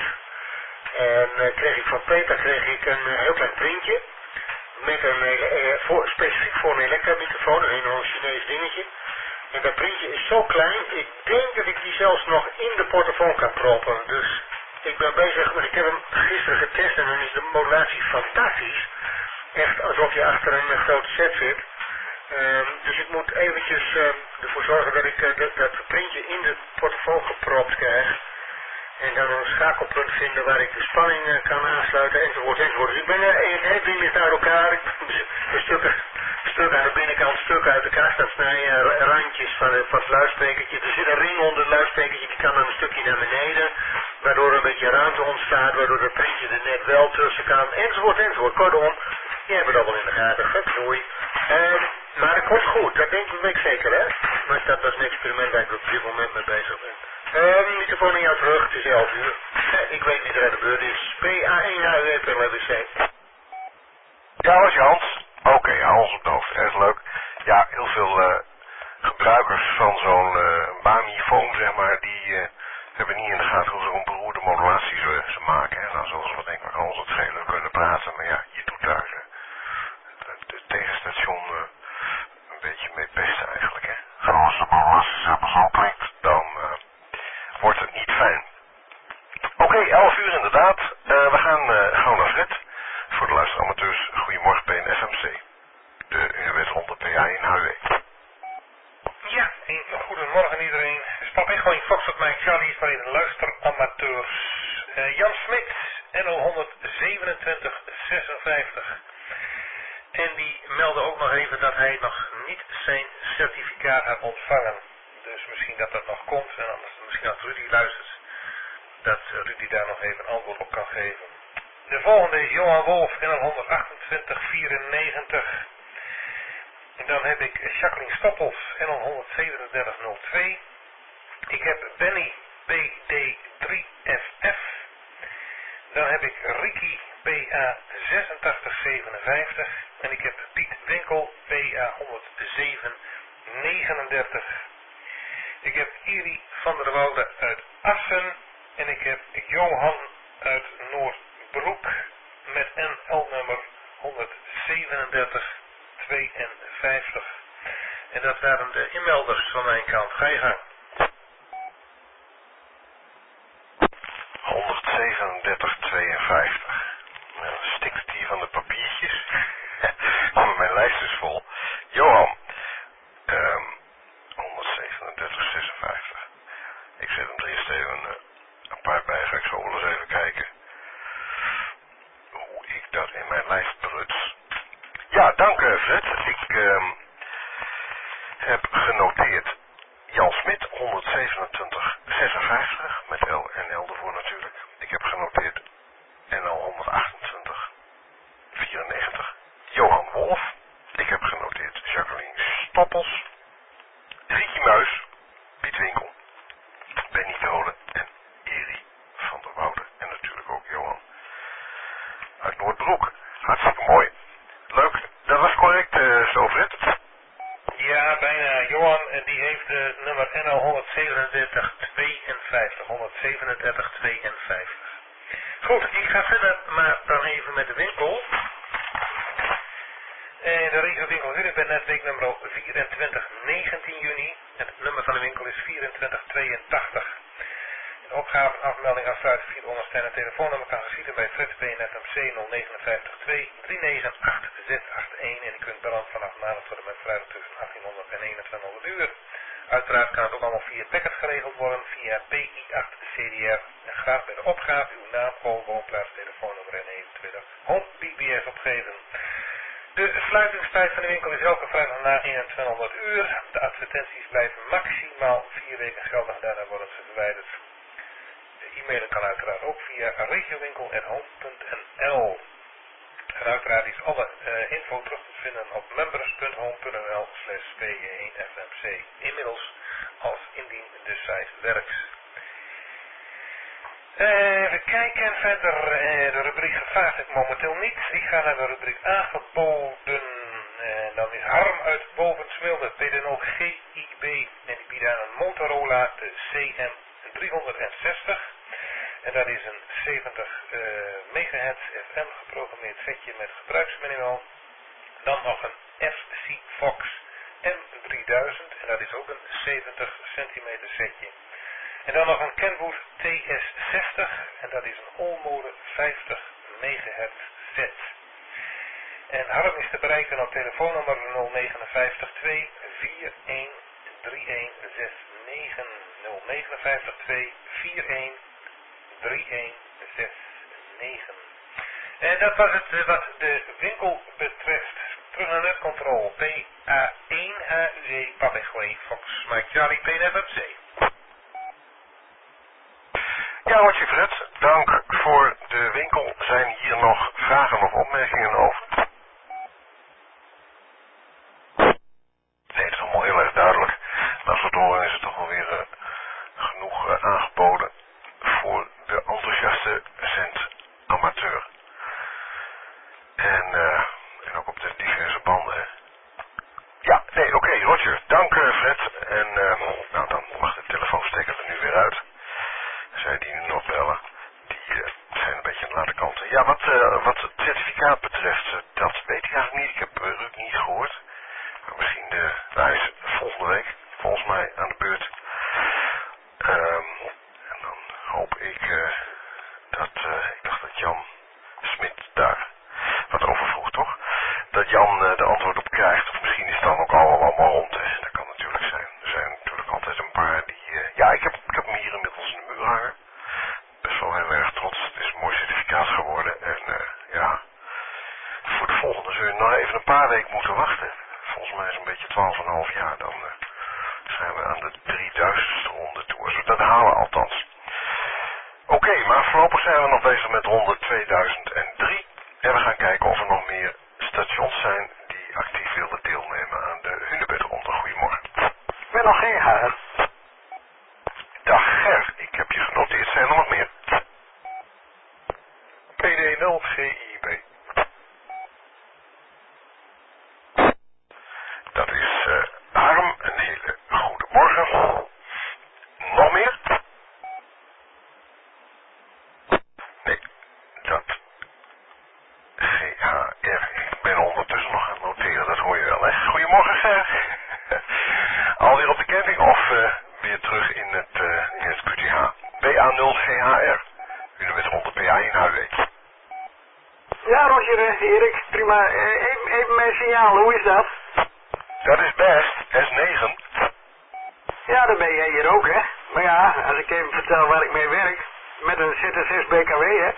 En uh, kreeg ik van Peter kreeg ik een uh, heel klein printje. Met een, uh, voor, specifiek voor een elektramicrofoon, een enorm Chinees dingetje. En dat printje is zo klein, ik denk dat ik die zelfs nog in de portofoon kan proppen. Dus ik ben bezig, ik heb hem gisteren getest en dan is de modulatie fantastisch. Echt alsof je achter een uh, grote set zit. Um, dus ik moet eventjes uh, ervoor zorgen dat ik uh, dat, dat printje in de portofoon gepropt krijg. En dan een schakelpunt vinden waar ik de spanning uh, kan aansluiten enzovoort enzovoort. Dus ik ben uh, het hele ding ligt uit elkaar. Ik een stuk, een stuk aan de binnenkant, stuk uit de kast aan snijden. Uh, randjes van, uh, van het luidsprekertje. Er zit een ring onder het luidsprekertje, die kan dan een stukje naar beneden. Waardoor er een beetje ruimte ontstaat, waardoor het printje er net wel tussen kan. Enzovoort enzovoort. Kortom, je hebt het al wel in de gaten. Verdoei. Uh, Maar het komt goed, dat denk ik weet zeker, hè? Maar dat was een experiment waar ik op dit moment mee bezig ben. Uh, microfoon in jou terug, het is elf uur. Uh, ik weet niet wat er aan de beurt is. P A één H U E P L B C. Ja, was je Hans? Oké, okay, Hans op de hoofd, erg leuk. Ja, heel veel uh, gebruikers van zo'n uh, Bami-foam, zeg maar, die uh, hebben niet in de gaten hoe zo'n beroerde modulatie ze, ze maken. Hè? Dan zullen ze wel denken, we gaan ons het schelen, we kunnen praten, maar ja, je doet daar uh, het tegenstation... Uh, een beetje mee pesten eigenlijk, hè. Gewoon als de modulatie zeg maar zo klinkt, dan uh, wordt het niet fijn. Oké, okay, elf uur inderdaad. Uh, we gaan uh, gauw naar Fred. Voor de luisteramateurs, goedemorgen bij een F M C. De Unibed honderd P A in H U E. Ja, een goedemorgen iedereen. Stap Echo in Foxtrot Mike Charlie is bij de luisteramateurs. Uh, Jan Smit, N L honderdzevenentwintig zesenvijftig. En die meldde ook nog even dat hij nog niet zijn certificaat had ontvangen. Dus misschien dat dat nog komt. En anders misschien als Rudy luistert, dat Rudy daar nog even antwoord op kan geven. De volgende is Johan Wolf, N L honderdachtentwintig vierennegentig. En dan heb ik Jacqueline Stoppels, N L honderdzevenendertig nul twee. Ik heb Benny B D drie F F. Dan heb ik Ricky P A zesentachtig zevenenvijftig. En ik heb Piet Winkel, P A honderdzeven negenendertig. Ik heb Iri van der Woude uit Assen. En ik heb Johan uit Noordbroek met N L-nummer honderdzevenendertig tweeënvijftig. En dat waren de inmelders van mijn kant. Ga je gang. honderdzevenendertig tweeënvijftig. Nou, dan stikt het hier van de papiertjes. Maar mijn lijst is vol. Johan. Um, honderdzevenendertig zesenvijftig. Ik zet hem er eerst even uh, een paar bij. Ga ik zo wel eens even kijken hoe ik dat in mijn lijst beruts. Ja, dank uh, Fred. Ik um, heb genoteerd Jan Smit honderdzevenentwintig zesenvijftig met L en L ervoor natuurlijk. Ik heb genoteerd N L honderdachtentwintig vierennegentig Johan Wolf. Ik heb genoteerd Jacqueline Stoppels, Rietje Muis, Piet Winkel, Benny Dolen en Eri van der Woude. En natuurlijk ook Johan uit Noordbroek. Hartstikke mooi. Leuk. Dat was correct, uh, zo Fred. Ja, bijna. Johan, en die heeft uh, nummer N L honderdzevenendertig tweeënvijftig. honderdzevenendertig tweeënvijftig. Goed, ik ga verder, maar dan even met de winkel. En de regelwinkel zit bij netweek nummer vierentwintig negentien juni. Het nummer van de winkel is vierentwintig tweeëntachtig. De opgave en afmelding afsluiten via ondersteunend telefoonnummer kan geschieden bij Fred P N F M C nul negen vijf twee drie negen acht zes acht een en je kunt bellen vanaf maandag tot en met vrijdag tussen achttienhonderd en eenentwintighonderd uur. Uiteraard kan het ook allemaal via packet geregeld worden via P I acht C D R. En graag bij de opgave uw naam, school, woonplaats, telefoonnummer en eventuele home B B S opgeven. De sluitingstijd van de winkel is elke vrijdag na eenentwintighonderd uur. De advertenties blijven maximaal vier weken geldig, daarna worden ze verwijderd. De e-mailen kan uiteraard ook via regiowinkel at home punt n l. En uiteraard is alle uh, info terug te vinden op members punt home punt n l slash P één F M C. Inmiddels als indien de site werkt. Uh, even kijken verder. Uh, de rubriek gevraagd heb ik momenteel niet. Ik ga naar de rubriek aangeboden. En uh, dan is Harm uit Bovenswilde, P D N O G I B. En die biedt aan een Motorola, de C M driehonderdzestig. En dat is een zeventig uh, megahertz F M geprogrammeerd setje met gebruiksmanual. Dan nog een F C Fox M drieduizend. En dat is ook een zeventig centimeter setje. En dan nog een Kenwood T S zestig. En dat is een all-mode vijftig megahertz set. En Harm is te bereiken op telefoonnummer nul negen vijf twee vier een drie een zes negen. nul negen vijf twee vier een drie een zes negen. En dat was het wat de winkel betreft. Terug naar netcontrol. P A één H U E Papa Goeie Fox Mike Charlie P N F M C. Ja, wat je Fred, dank voor de winkel. Zijn hier nog vragen of opmerkingen over? Nee, het is allemaal heel erg duidelijk. En als we het horen is het toch wel weer uh, genoeg uh, aangeboden voor de enthousiaste zendamateur. En, uh, en ook op de diverse banden. Hè. Ja, nee, oké, okay, Roger. Dank uh, Fred. En uh, nou, dan mag de telefoonstekker er nu weer uit. Zij die nu nog bellen, die uh, zijn een beetje aan de late kant. Ja, wat, uh, wat het certificaat betreft, uh, dat weet ik eigenlijk niet. Ik heb uh, Ruud niet gehoord. Maar misschien de, nou, hij is volgende week volgens mij aan de beurt. Um, en dan hoop ik uh, dat, uh, ik dacht dat Jan Smit daar wat over vroeg, toch? Dat Jan uh, de antwoord op krijgt. Of misschien is het dan ook al allemaal rond. Hè. Dat kan natuurlijk zijn. Er zijn natuurlijk altijd een paar die... Uh, ja, ik heb, ik heb hem hier inmiddels in de muur hangen. Best wel heel erg trots. Het is een mooi certificaat geworden. En uh, ja, voor de volgende zul je nog even een paar weken moeten wachten. Volgens mij is een beetje twaalf komma vijf jaar. Dan uh, zijn we aan de drieduizendste ronde toe. Als we dat halen althans. Oké, okay, maar voorlopig zijn we nog bezig met ronde tweeduizend drie. En we gaan kijken of er nog meer stations zijn die actief wilden deelnemen aan de Hunebedronde. Goedemorgen. Ik ben nog geen Ger. Dag Ger, ik heb je genoteerd. Zijn er nog meer? P D nul G I B. Goedemorgen, Ger. Alweer op de camping of uh, weer terug in het, uh, in het Q T H? B A nul G H R. U met honderd P A in Huiweek. Ja, Roger, uh, Erik, prima. Uh, even, even mijn signaal, hoe is dat? Dat is best, S negen. Ja, dat ben jij hier ook, hè? Maar ja, als ik even vertel waar ik mee werk, met een Z S S B K W, hè?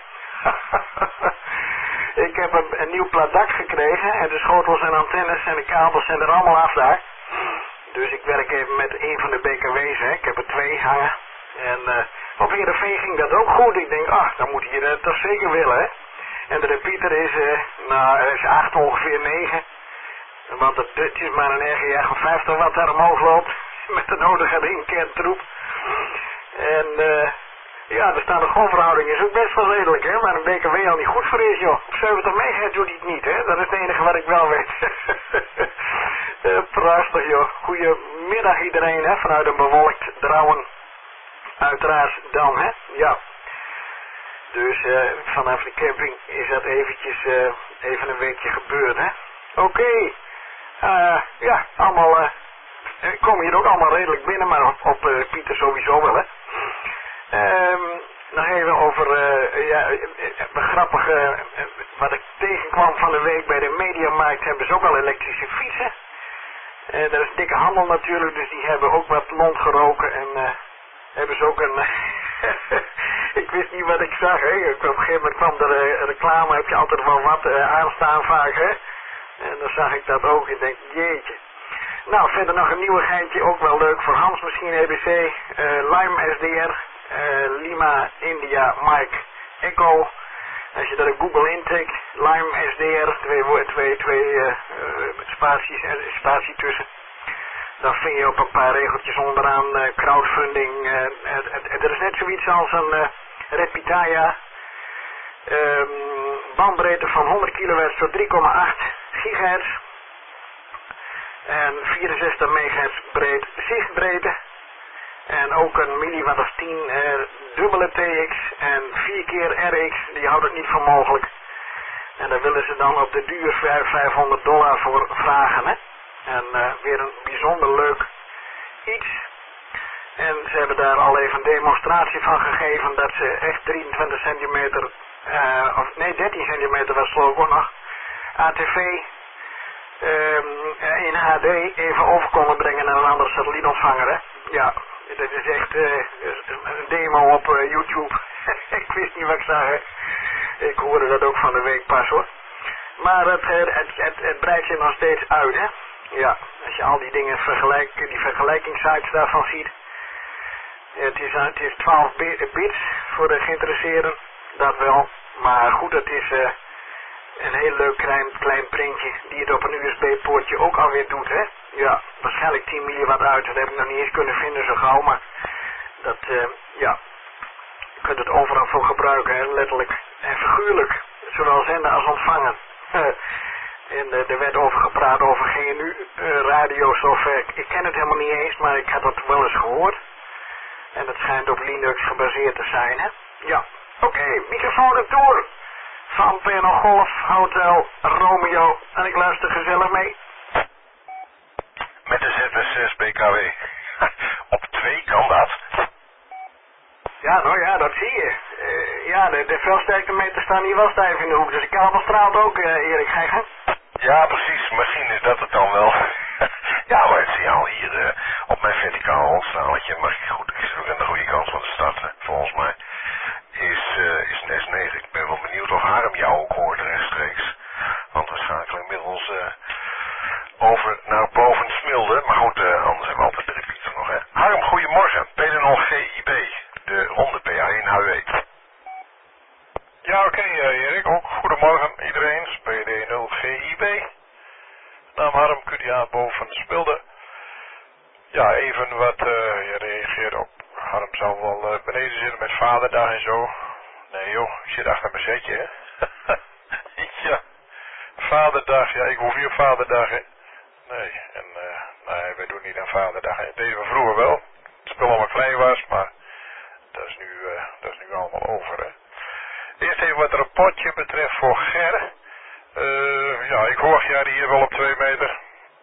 Ik heb een, een nieuw plat dak gekregen en de schotels en antennes en de kabels zijn er allemaal af daar. Dus ik werk even met een van de B K W's, hè. Ik heb er twee hangen. En uh, op Heerenveen ging dat ook goed. Ik denk, ach, dan moet je dat toch zeker willen, hè. En de repeater is, uh, nou, er is acht ongeveer negen. Want het, het is maar een R G A van vijftig wat daar omhoog loopt. Met de nodige ringkerntroep. En uh, ja, er staan de golfverhouding is ook best wel redelijk, hè. Maar een B K W al niet goed voor is, joh. Op zeventig megahertz doet hij het niet, hè. Dat is het enige wat ik wel weet. uh, prachtig, joh. Goedemiddag iedereen, hè. Vanuit een bewolkt Drouwen. Uiteraard dan, hè. Ja. Dus uh, vanaf de camping is dat eventjes uh, even een weekje gebeurd, hè. Oké. Okay. Uh, ja, allemaal... Uh, komen hier ook allemaal redelijk binnen, maar op, op uh, Pieter sowieso wel, hè. Um, nog even over, uh, ja, uh, grappig, uh, wat ik tegenkwam van de week bij de Mediamarkt hebben ze ook al elektrische fietsen. Uh, dat is dikke handel natuurlijk, dus die hebben ook wat lont geroken en uh, hebben ze ook een... ik wist niet wat ik zag, hè. Op een gegeven moment kwam er uh, reclame, heb je altijd wel wat uh, aanstaan vaak, hè. En dan zag ik dat ook en denk, jeetje. Nou, verder nog een nieuwigheidje, ook wel leuk voor Hans misschien, E B C, uh, Lime S D R, uh, Lima, India, Mike, Echo. Als je dat op Google intikt, Lime S D R, twee, twee, twee uh, uh, spaties, uh, spatie tussen. Dan vind je op een paar regeltjes onderaan uh, crowdfunding. Uh, uh, uh, er is net zoiets als een uh, Repitaya. Um, bandbreedte van honderd kilohertz tot drie komma acht gigahertz. En vierenzestig megahertz breed zichtbreedte. En ook een milliwatt of tien uh, dubbele T X en vier keer R X. Die houden het niet voor mogelijk. En daar willen ze dan op de duur vijfhonderd dollar voor vragen, hè. En uh, weer een bijzonder leuk iets. En ze hebben daar al even een demonstratie van gegeven dat ze echt drieëntwintig centimeter, uh, of nee dertien centimeter was geloof ik ook nog, A T V um, in H D even over konden brengen naar een andere satellietontvanger, hè. Ja, dit is echt uh, een demo op uh, YouTube. Ik wist niet wat ik zag, hè. Ik hoorde dat ook van de week pas, hoor. Maar het, het, het, het breidt zich nog steeds uit, hè. Ja, als je al die dingen vergelijkt, die vergelijkingssites daarvan ziet. Het is, het is twaalf bits voor de geïnteresseerden, dat wel. Maar goed, het is uh, een heel leuk klein, klein printje die het op een U S B-poortje ook alweer doet, hè. Ja, waarschijnlijk tien milliwatt uit, dat heb ik nog niet eens kunnen vinden zo gauw, maar dat, uh, ja, je kunt het overal voor gebruiken, hè, letterlijk en figuurlijk, zowel zenden als ontvangen. En uh, er werd over gepraat over G N U uh, radiosoftware. Ik ken het helemaal niet eens, maar ik had het wel eens gehoord. En het schijnt op Linux gebaseerd te zijn, hè? Ja. Oké, okay, microfoon en tour. Van P N O Golf, Hotel Romeo. En ik luister gezellig mee. Met de Z S S B K W. Op twee kan dat. Ja, nou ja, dat zie je. Uh, ja, de, de veldsterktemeters staan hier wel stijf in de hoek. Dus de kabel straalt ook, uh, Erik. Ga je gang? Ja, precies. Misschien is dat het dan wel. Ja, maar het signaal hier uh, op mijn verticaal straaltje, maar goed, ik zit ook aan de goede kant van de stad, uh, volgens mij, is, uh, is een S negen. Ik ben wel benieuwd of Harm jou ook hoort rechtstreeks. Want we schakelen inmiddels uh, over naar boven Smilde. Maar goed, uh, anders hebben we altijd de repeater nog, hè. Harm, goedemorgen. P D nul G I B, de honderd P A in H W. Ja, oké, okay, uh, Erik. Ook goedemorgen iedereen. P D nul G I B. Naam Harm, Q D A boven Smilde. Ja, even wat, uh, je reageert op. Harm zal wel uh, beneden zitten met vaderdag en zo. Nee joh, ik zit achter mijn zetje, hè. Ja, vaderdag, ja, ik hoef hier vaderdag, hè. Nee, en uh, nee, wij doen niet aan vaderdag. Hè. Deden we vroeger wel. Het spul allemaal klein was, maar dat is nu, uh, dat is nu allemaal over, hè. Eerst even wat rapportje betreft voor Ger. Uh, ja, ik hoor jij hier wel op twee meter.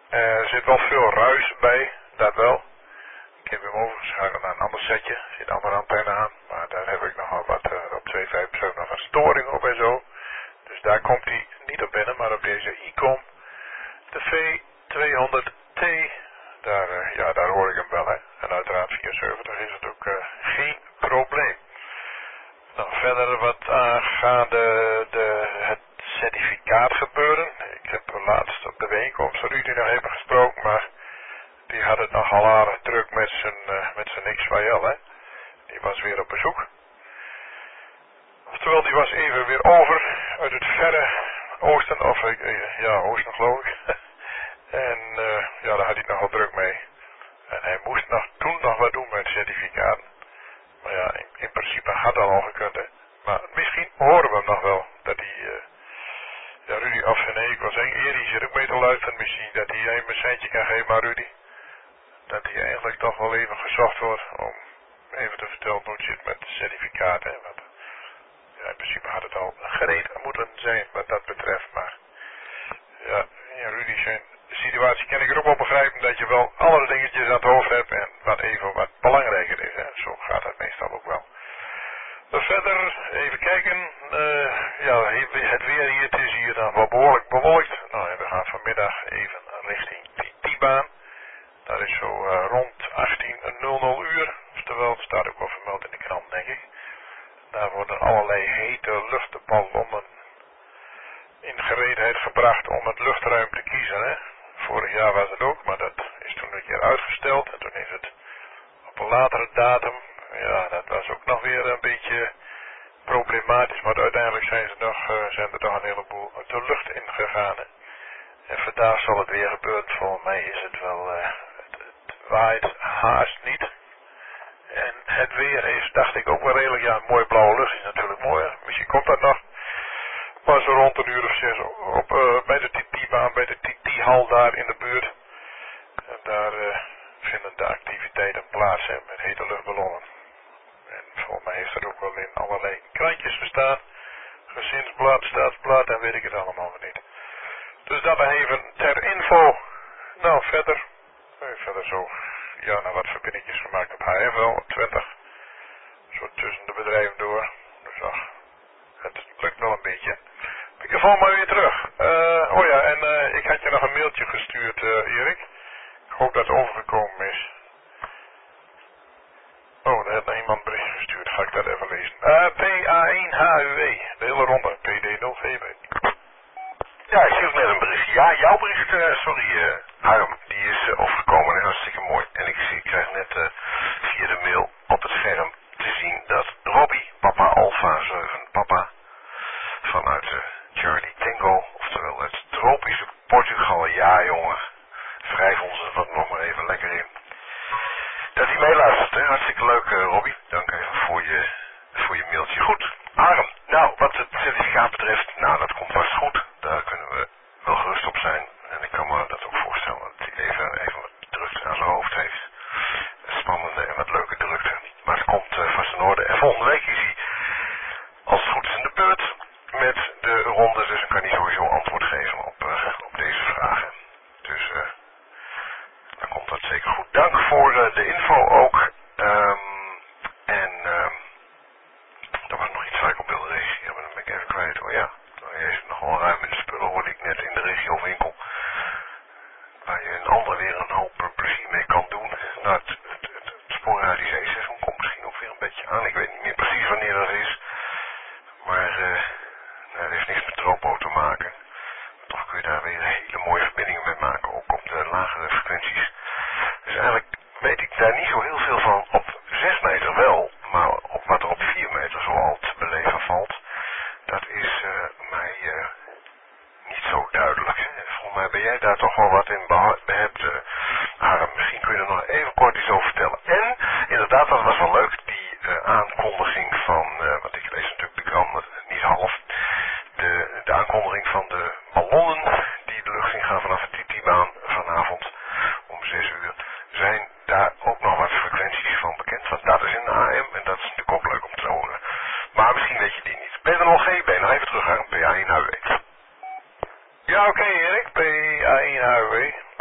Er zit wel veel ruis bij, dat wel. Ik heb hem overgeschakeld naar een ander setje. Er zit een andere antenne aan. Maar daar heb ik nogal wat uh, op twee vijf zo nog een storing op en zo. Dus daar komt hij niet op binnen. Maar op deze ICOM, de V tweehonderd T, daar, uh, ja, daar hoor ik hem wel. Hè. En uiteraard vierenzeventig is het ook uh, geen probleem. Nou, verder wat aangaande de, het certificaat gebeuren. Ik heb laatst op de bijeenkomst Rudy nog even gesproken, maar die had het nogal aardig druk met zijn, uh, met zijn X Y L, hè. Die was weer op bezoek. Oftewel, die was even weer over uit het verre oosten, of uh, ja, oosten geloof ik. En uh, ja, daar had hij het nogal druk mee. En hij moest nog, toen nog wat doen met het certificaat. Maar ja, in, in principe had dat al gekund, hè. Maar misschien horen we hem nog wel, dat hij... Uh, Ja, Rudy, of nee, ik was zeggen, Erie zit ook mee te luisteren misschien, dat hij even een centje kan geven aan Rudy. Dat hij eigenlijk toch wel even gezocht wordt om even te vertellen hoe het zit met certificaten. Want ja, in principe had het al gereed moeten zijn wat dat betreft, maar ja, ja Rudy zijn situatie kan ik er ook wel begrijpen dat je wel andere dingetjes aan het hoofd hebt en wat even wat belangrijker is. Hè. Zo gaat het meestal ook wel. Dus verder, even kijken, uh, ja, het weer hier, het is hier dan wel behoorlijk bewolkt. Nou, en we gaan vanmiddag even richting T-baan. Dat is zo uh, rond achttien nul uur, oftewel, het staat ook wel vermeld in de krant, denk ik. Daar worden allerlei hete luchtballonnen in gereedheid gebracht om het luchtruim te kiezen, hè. Vorig jaar was het ook, maar dat is toen een keer uitgesteld en toen is het op een latere datum. Ja, dat was ook nog weer een beetje problematisch, maar uiteindelijk zijn, ze nog, uh, zijn er toch een heleboel de lucht in gegaan. Hè. En vandaag zal het weer gebeuren. Volgens mij is het wel, uh, het, het waait haast niet. En het weer is, dacht ik ook wel redelijk, ja, mooie blauwe lucht is natuurlijk mooi. Hè. Misschien komt dat nog. Maar zo rond een uur of zes op, uh, bij de T T-baan, bij de T T-hal daar in de buurt. En daar uh, vinden de activiteiten plaats, hè, met hete luchtballonnen. En volgens mij heeft er ook wel in allerlei krantjes gestaan. Gezinsblad, staatsblad en weet ik het allemaal niet. Dus dat even ter info. Nou, verder. Verder zo. Ja, nou wat verbindingjes gemaakt op H F L, op twintig. Zo tussen de bedrijven door. Dus ach, het lukt wel een beetje. Ik val maar weer terug. Uh, oh ja, en uh, ik had je nog een mailtje gestuurd, uh, Erik. Ik hoop dat het overgekomen is. Oh, daar heeft nog iemand bericht gestuurd. Ga ik dat even lezen. Uh, P A één H U E. De hele ronde. P D nul G B. Ja, ik zie net een bericht. Ja, jouw bericht, uh, sorry, uh, Harm, die is uh, overgekomen en hartstikke mooi. En ik, zie, ik krijg net uh, via de mail op het scherm te zien dat Robbie, papa Alpha zeven, papa, vanuit uh, Charlie Tango, oftewel het tropische Portugal, ja jongen, wrijf ons er wat nog maar even lekker in. Dat hij meeluistert, hè? Hartstikke leuk, uh, Robbie. Dank even voor je, voor je mailtje. Goed, Harm, nou, wat het certificaat betreft, nou, dat komt vast goed. Daar kunnen we wel gerust op zijn. En ik kan me dat ook voorstellen dat hij even, even wat drukte aan zijn hoofd heeft. Spannende en wat leuke drukte. Maar het komt uh, vast in orde. En volgende week is hij, als het goed is, in de beurt met de ronde. Dus dan kan hij sowieso antwoord geven op, uh, op deze vragen. Dus uh, dan komt dat zeker goed. Dank voor uh, de info ook. Um, en um, er was nog iets waar ik op wilde reageren, maar dan ben ik even kwijt. Oh ja, er is nog wel ruim in de spullen, hoorde ik net in de regiowinkel. Waar je een ander weer een hoop plezier mee kan doen. Nou, het, het, het, het spoorradioseizoen komt misschien ook weer een beetje aan. Ik weet niet meer precies wanneer dat is. Maar uh, nou, het heeft niks met Tropo te maken. Maar toch kun je daar weer hele mooie verbindingen mee maken, ook op de lagere frequenties. Dus eigenlijk weet ik daar niet zo heel veel van. Op zes meter wel, maar op wat er op vier meter zoal te beleven valt, dat is uh, mij uh, niet zo duidelijk. Volgens mij ben jij daar toch wel wat in behept. Uh, Harm, misschien kun je er nog even kort iets over vertellen. En inderdaad, dat was wel leuk, die uh, aankondiging van, uh, want ik lees natuurlijk de krant uh, niet half, de, de aankondiging van de ballonnen die de lucht in gaan vanaf de T T-baan vanavond om zes uur. Zijn daar ook nog wat frequenties van bekend? Want dat is in de A M en dat is natuurlijk ook leuk om te horen. Maar misschien weet je die niet. Ben je er nog G B? Nog even terug, hè? P A één H U E. Ja, oké, okay, Erik. P A één H U E. Ronde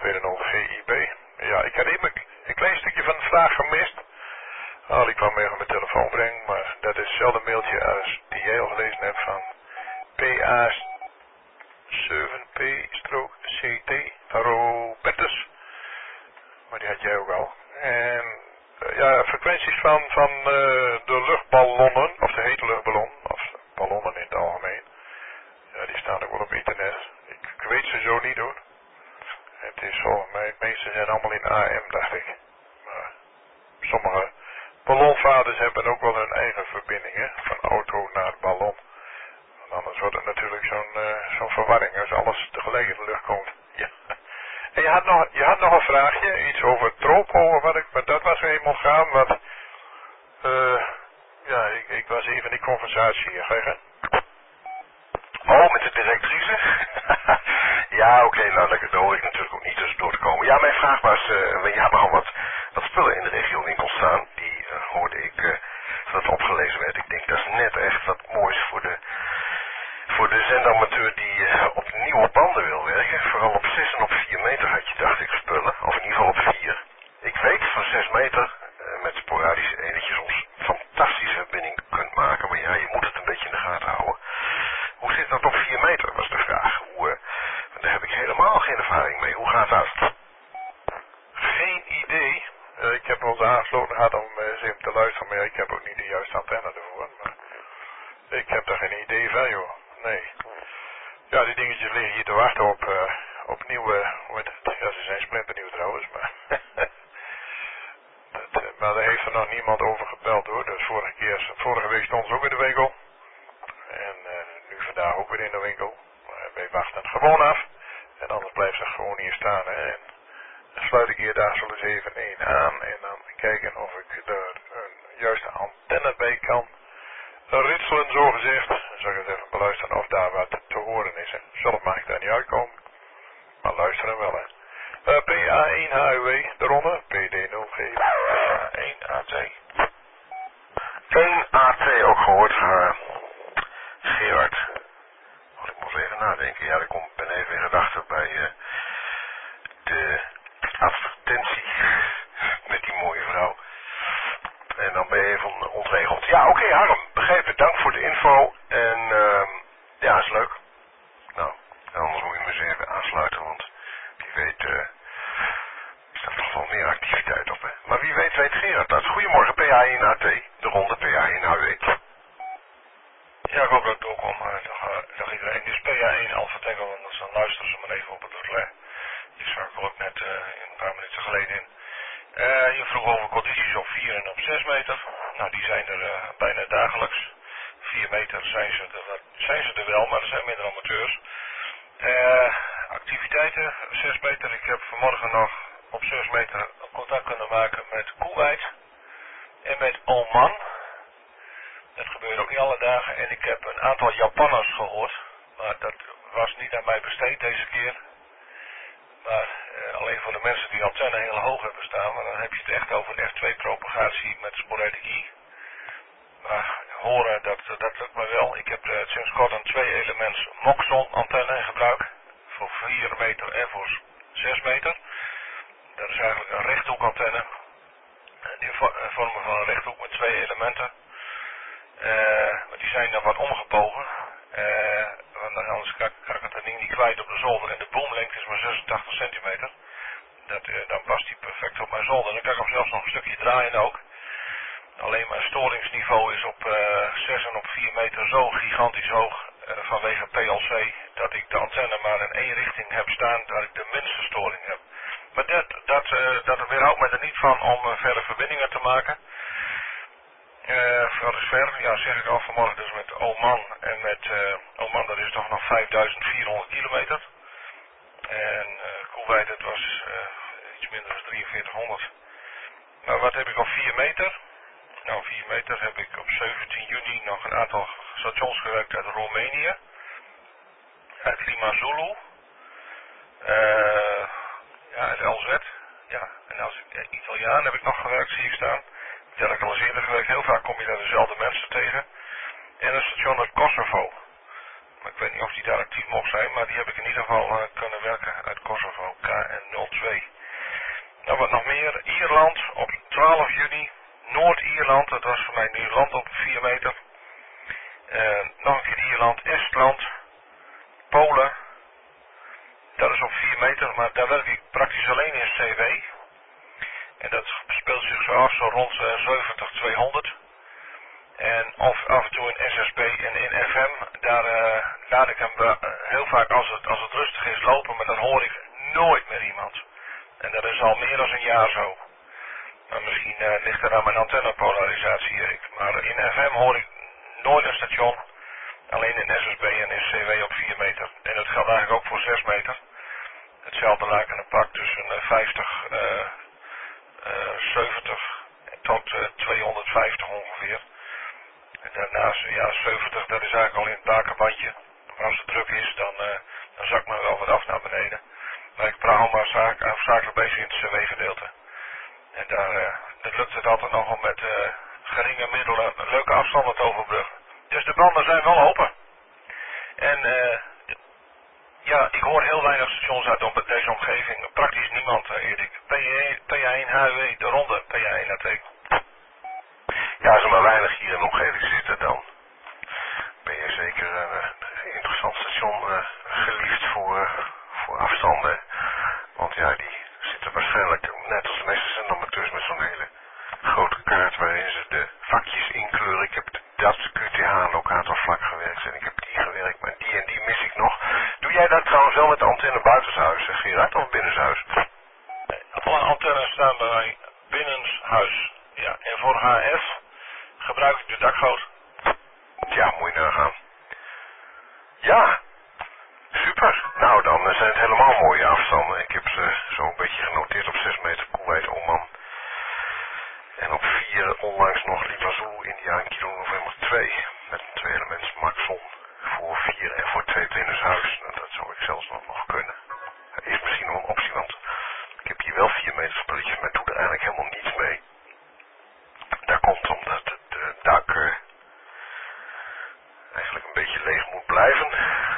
tweehonderd G I B. Ja, ik had even een klein stukje van de vraag gemist. Al, ik kwam even mijn telefoon brengen, maar dat is hetzelfde mailtje als die jij al gelezen hebt van P A zeven P C T, Taro Petters. Maar die had jij ook al. En uh, ja, frequenties van, van uh, de luchtballonnen, of de hete luchtballon, of ballonnen in het algemeen. Ja, die staan ook wel op internet. Ik, ik weet ze zo niet hoor. Het is volgens mij, het meeste zijn allemaal in A M, dacht ik. Maar sommige ballonvaders hebben ook wel hun eigen verbindingen, van auto naar ballon. Want anders wordt het natuurlijk zo'n uh, zo'n verwarring als alles tegelijk in de lucht komt. Ja. En je had nog, je had nog een vraagje, iets over tropo of wat ik, maar dat was weer helemaal gaan, wat, uh, ja, ik, ik was even in die conversatie hier, zeggen. Oh, met de directrice? Ja, oké, okay, nou, daar hoor ik natuurlijk ook niet tussendoor te komen. Ja, mijn vraag was, uh, je had nogal wat, wat spullen in de regionwinkel staan. Die uh, hoorde ik, uh, dat het opgelezen werd. Ik denk, dat is net echt wat moois voor de, voor de zendamateur die uh, op nieuwe banden wil werken. Vooral op zes en op vier meter had je, dacht ik, spullen. Of in ieder geval op vier. Ik weet van zes meter, uh, met sporadische eenheid, je soms fantastische verbinding kunt maken. Maar ja, je moet het een beetje in de gaten houden. Hoe zit dat op vier meter, was de vraag. Hoe, uh, daar heb ik helemaal geen ervaring mee. Hoe gaat dat? Geen idee. Uh, ik heb wel eens aangesloten gehad om uh, eens even te luisteren, maar ik heb ook niet de juiste antenne ervoor. Maar ik heb daar geen idee van, joh. Nee. Ja, die dingetjes liggen hier te wachten op, uh, op nieuwe, hoe heet het? Ja, ze zijn splinternieuw trouwens, maar... dat, uh, maar daar heeft er nog niemand over gebeld, hoor. Dus vorige keer, vorige week stond ze ook in de winkel. En uh, nu vandaag ook weer in de winkel. Maar wij wachten het gewoon af. En anders blijft ze gewoon hier staan. Hè. En dan sluit ik hier daar zo eens even één aan. En dan kijken of ik er een juiste antenne bij kan ritselen, zo gezegd. Dan zal ik eens even beluisteren of daar wat te horen is. Hè. Zelf mag ik daar niet uitkomen. Maar luisteren wel, hè. Uh, P A één H U W eronder. P D nul G. P A één A T. één A T ook gehoord. Uh, Gerard. Oh, ik moet even nadenken. Ja, ik kom, ben even in gedachten bij uh, de advertentie met die mooie vrouw. En dan ben je even ontregeld. Ja, oké, okay, Harm. Begrepen. Dank voor de info. En uh, ja, is leuk. Nou, anders moet je me eens even aansluiten, want wie weet uh, is er toch wel meer activiteit op, hè. Maar wie weet weet Gerard dat. Goedemorgen, P A één A T. De ronde P A één H U W. Ja, ik hoop dat ik doorkom. Uh, dag, uh, dag iedereen. Dit is P A één Alpha Tango, anders dan luisteren ze maar even op het overleg. Die schakel ik net uh, een paar minuten geleden in. Uh, je vroeg over condities op vier en op zes meter. Nou, die zijn er uh, bijna dagelijks. vier meter zijn ze, er, zijn ze er wel, maar er zijn minder amateurs. Uh, activiteiten, zes meter. Ik heb vanmorgen nog op zes meter contact kunnen maken met Kuwait en met Oman. Dat gebeurt ook niet alle dagen. En ik heb een aantal Japanners gehoord. Maar dat was niet aan mij besteed deze keer. Maar uh, alleen voor de mensen die antenne heel hoog hebben staan. Maar dan heb je het echt over F twee propagatie met sporadic I. Maar horen, dat, dat lukt me wel. Ik heb uh, sinds kort een twee elements Moxon antenne in gebruik. Voor vier meter en voor zes meter. Dat is eigenlijk een rechthoekantenne. Die vormen van een rechthoek met twee elementen. Uh, maar die zijn dan wat omgebogen. Uh, want anders kan, kan ik het er niet kwijt op de zolder. En de boomlengte is maar zesentachtig centimeter. Dat, uh, dan past die perfect op mijn zolder. Dan kan ik hem zelfs nog een stukje draaien ook. Alleen mijn storingsniveau is op uh, zes en op vier meter zo gigantisch hoog. Uh, vanwege P L C. Dat ik de antenne maar in één richting heb staan. Dat ik de minste storing heb. Maar dat, dat, uh, dat weerhoudt mij er niet van om uh, verder verbindingen te maken. Uh, wat is ver? Ja, zeg ik al vanmorgen dus met Oman. En met uh, Oman, dat is toch nog vijfduizend vierhonderd kilometer. En uh, Kuwait, het was uh, iets minder dan drieënveertighonderd. Maar wat heb ik op vier meter? Nou, vier meter heb ik op zeventien juni nog een aantal stations gewerkt uit Roemenië. Uit Lima Zulu. Uh, ja, uit L Z. Ja, en als uh, Italiaan heb ik nog gewerkt, zie ik staan. Dat heb ik al eens eerder gewerkt. Heel vaak kom je daar dezelfde mensen tegen. En een station uit Kosovo. Ik weet niet of die daar actief mocht zijn, maar die heb ik in ieder geval uh, kunnen werken uit Kosovo, K N nul twee. Nou, wat nog meer, Ierland op twaalf juni, Noord-Ierland, dat was voor mij nu land op vier meter. Uh, nog een keer Ierland, Estland, Polen, dat is op vier meter, maar daar werk ik praktisch alleen in C W. En dat speelt zich zo af, zo rond uh, zeventig tweehonderd. En of af en toe in S S B en in F M, daar uh, laat ik hem uh, heel vaak als het, als het rustig is lopen, maar dan hoor ik nooit meer iemand. En dat is al meer dan een jaar zo. Maar misschien uh, ligt er aan mijn antennepolarisatie, Erik. Maar in F M hoor ik nooit een station, alleen in S S B en in C W op vier meter. En dat geldt eigenlijk ook voor zes meter. Hetzelfde laken een pak tussen uh, vijftig, uh, uh, zeventig tot uh, tweehonderdvijftig ongeveer. En daarnaast, ja, zeventig, dat is eigenlijk al in het bakenbandje. Maar als het druk is, dan, uh, dan zakt me wel wat af naar beneden. Maar ik praat maar zaak, afzakelijk bezig in het C W-gedeelte. En daar uh, dat lukt het altijd nog om met uh, geringe middelen leuke afstanden te overbruggen. Dus de banden zijn wel open. En uh, ja, ik hoor heel weinig stations uit op deze omgeving. Praktisch niemand, uh, Erik. P A één H W, de ronde P A één A T. Ja, als er maar weinig hier in de omgeving zitten, dan ben je zeker een uh, interessant station uh, geliefd voor, uh, voor afstanden. Want ja, die zitten waarschijnlijk, net als de meeste zendamateurs, met zo'n hele grote kaart waarin ze de vakjes inkleuren. Ik heb dat Q T H-locatorvlak gewerkt en ik heb die gewerkt, maar die en die mis ik nog. Doe jij dat trouwens wel met de antenne buitenshuis, Gerard, of binnenshuis? Nee, alle antennes staan bij mij binnenshuis. Ja, en voor H F gebruik ik de dakgoot. Ja, moet je nagaan. Ja, super. Nou, dan zijn het helemaal mooie afstanden. Ik heb ze zo een beetje genoteerd op zes meter Koeweit Oman. En op vier onlangs nog Lima Zulu India Kilo November twee. Met een twee elements Maxon voor vier en voor twee binnenshuis. Nou, dat zou ik zelfs nog, nog kunnen. Dat is misschien wel een optie, want ik heb hier wel vier meter spulletjes, maar doe er eigenlijk helemaal niets mee. Daar komt omdat het uh, dak uh, eigenlijk een beetje leeg moet blijven.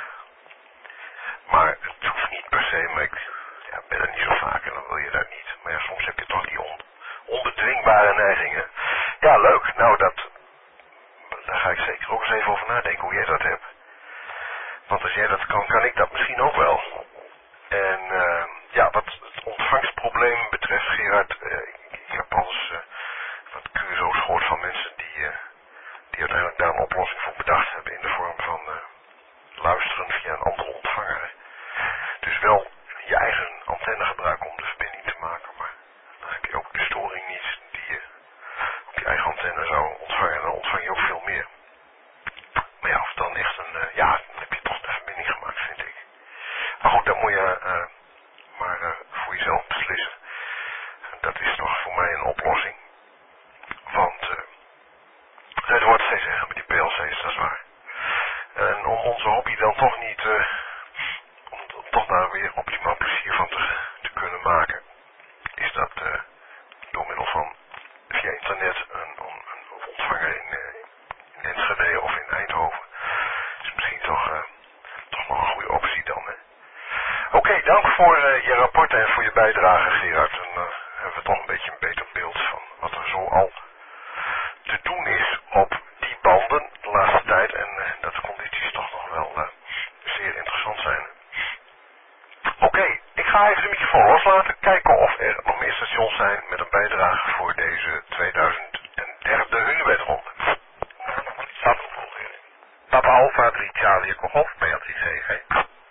Maar het hoeft niet per se, maar ik ja, ben er niet zo vaak en dan wil je dat niet. Maar ja, soms heb je toch die on, onbedwingbare neigingen. Ja, leuk. Nou, dat, daar ga ik zeker ook eens even over nadenken hoe jij dat hebt. Want als jij dat kan, kan ik dat misschien ook wel. En uh, ja, wat het ontvangstprobleem betreft, Gerard, uh, ik, ik heb al eens uh, wat Q S O's gehoord van mensen die, uh, die uiteindelijk daar een oplossing voor bedacht hebben in de vorm van uh, luisteren via een andere ontvanger. Dus wel je eigen antenne gebruiken om de verbinding te maken, maar dan heb je ook de storing niet die je op je eigen antenne zou ontvangen. En dan ontvang je ook veel meer. Maar ja, of dan echt een, uh, ja, dan heb je toch de verbinding gemaakt, vind ik. Maar goed, dat moet je uh, maar uh, voor jezelf beslissen. En dat is nog voor mij een oplossing. Want uh, het wordt steeds erger met die P L C's, dat is waar. En om onze hobby dan toch niet, uh, om toch daar weer optimaal plezier van te, te kunnen maken, is dat uh, door middel van via internet een, een, een ontvanger in, uh, in Enschede of in Eindhoven. Is misschien toch, uh, toch nog een goede optie dan. Hè? Oké, okay, dank voor uh, je rapport en voor je bijdrage, Gerard. En uh, hebben we toch een beetje een beter beeld van wat er zo al te doen is op die banden de laatste tijd. En uh, dat de condities toch nog wel uh, zeer interessant zijn. Oké, okay, ik ga even de microfoon loslaten. Kijken of er nog meer stations zijn met een bijdrage voor deze tweeduizend dertig Hunebedronde. Papa Alpha drie Charlie Golf, Beatrice C G.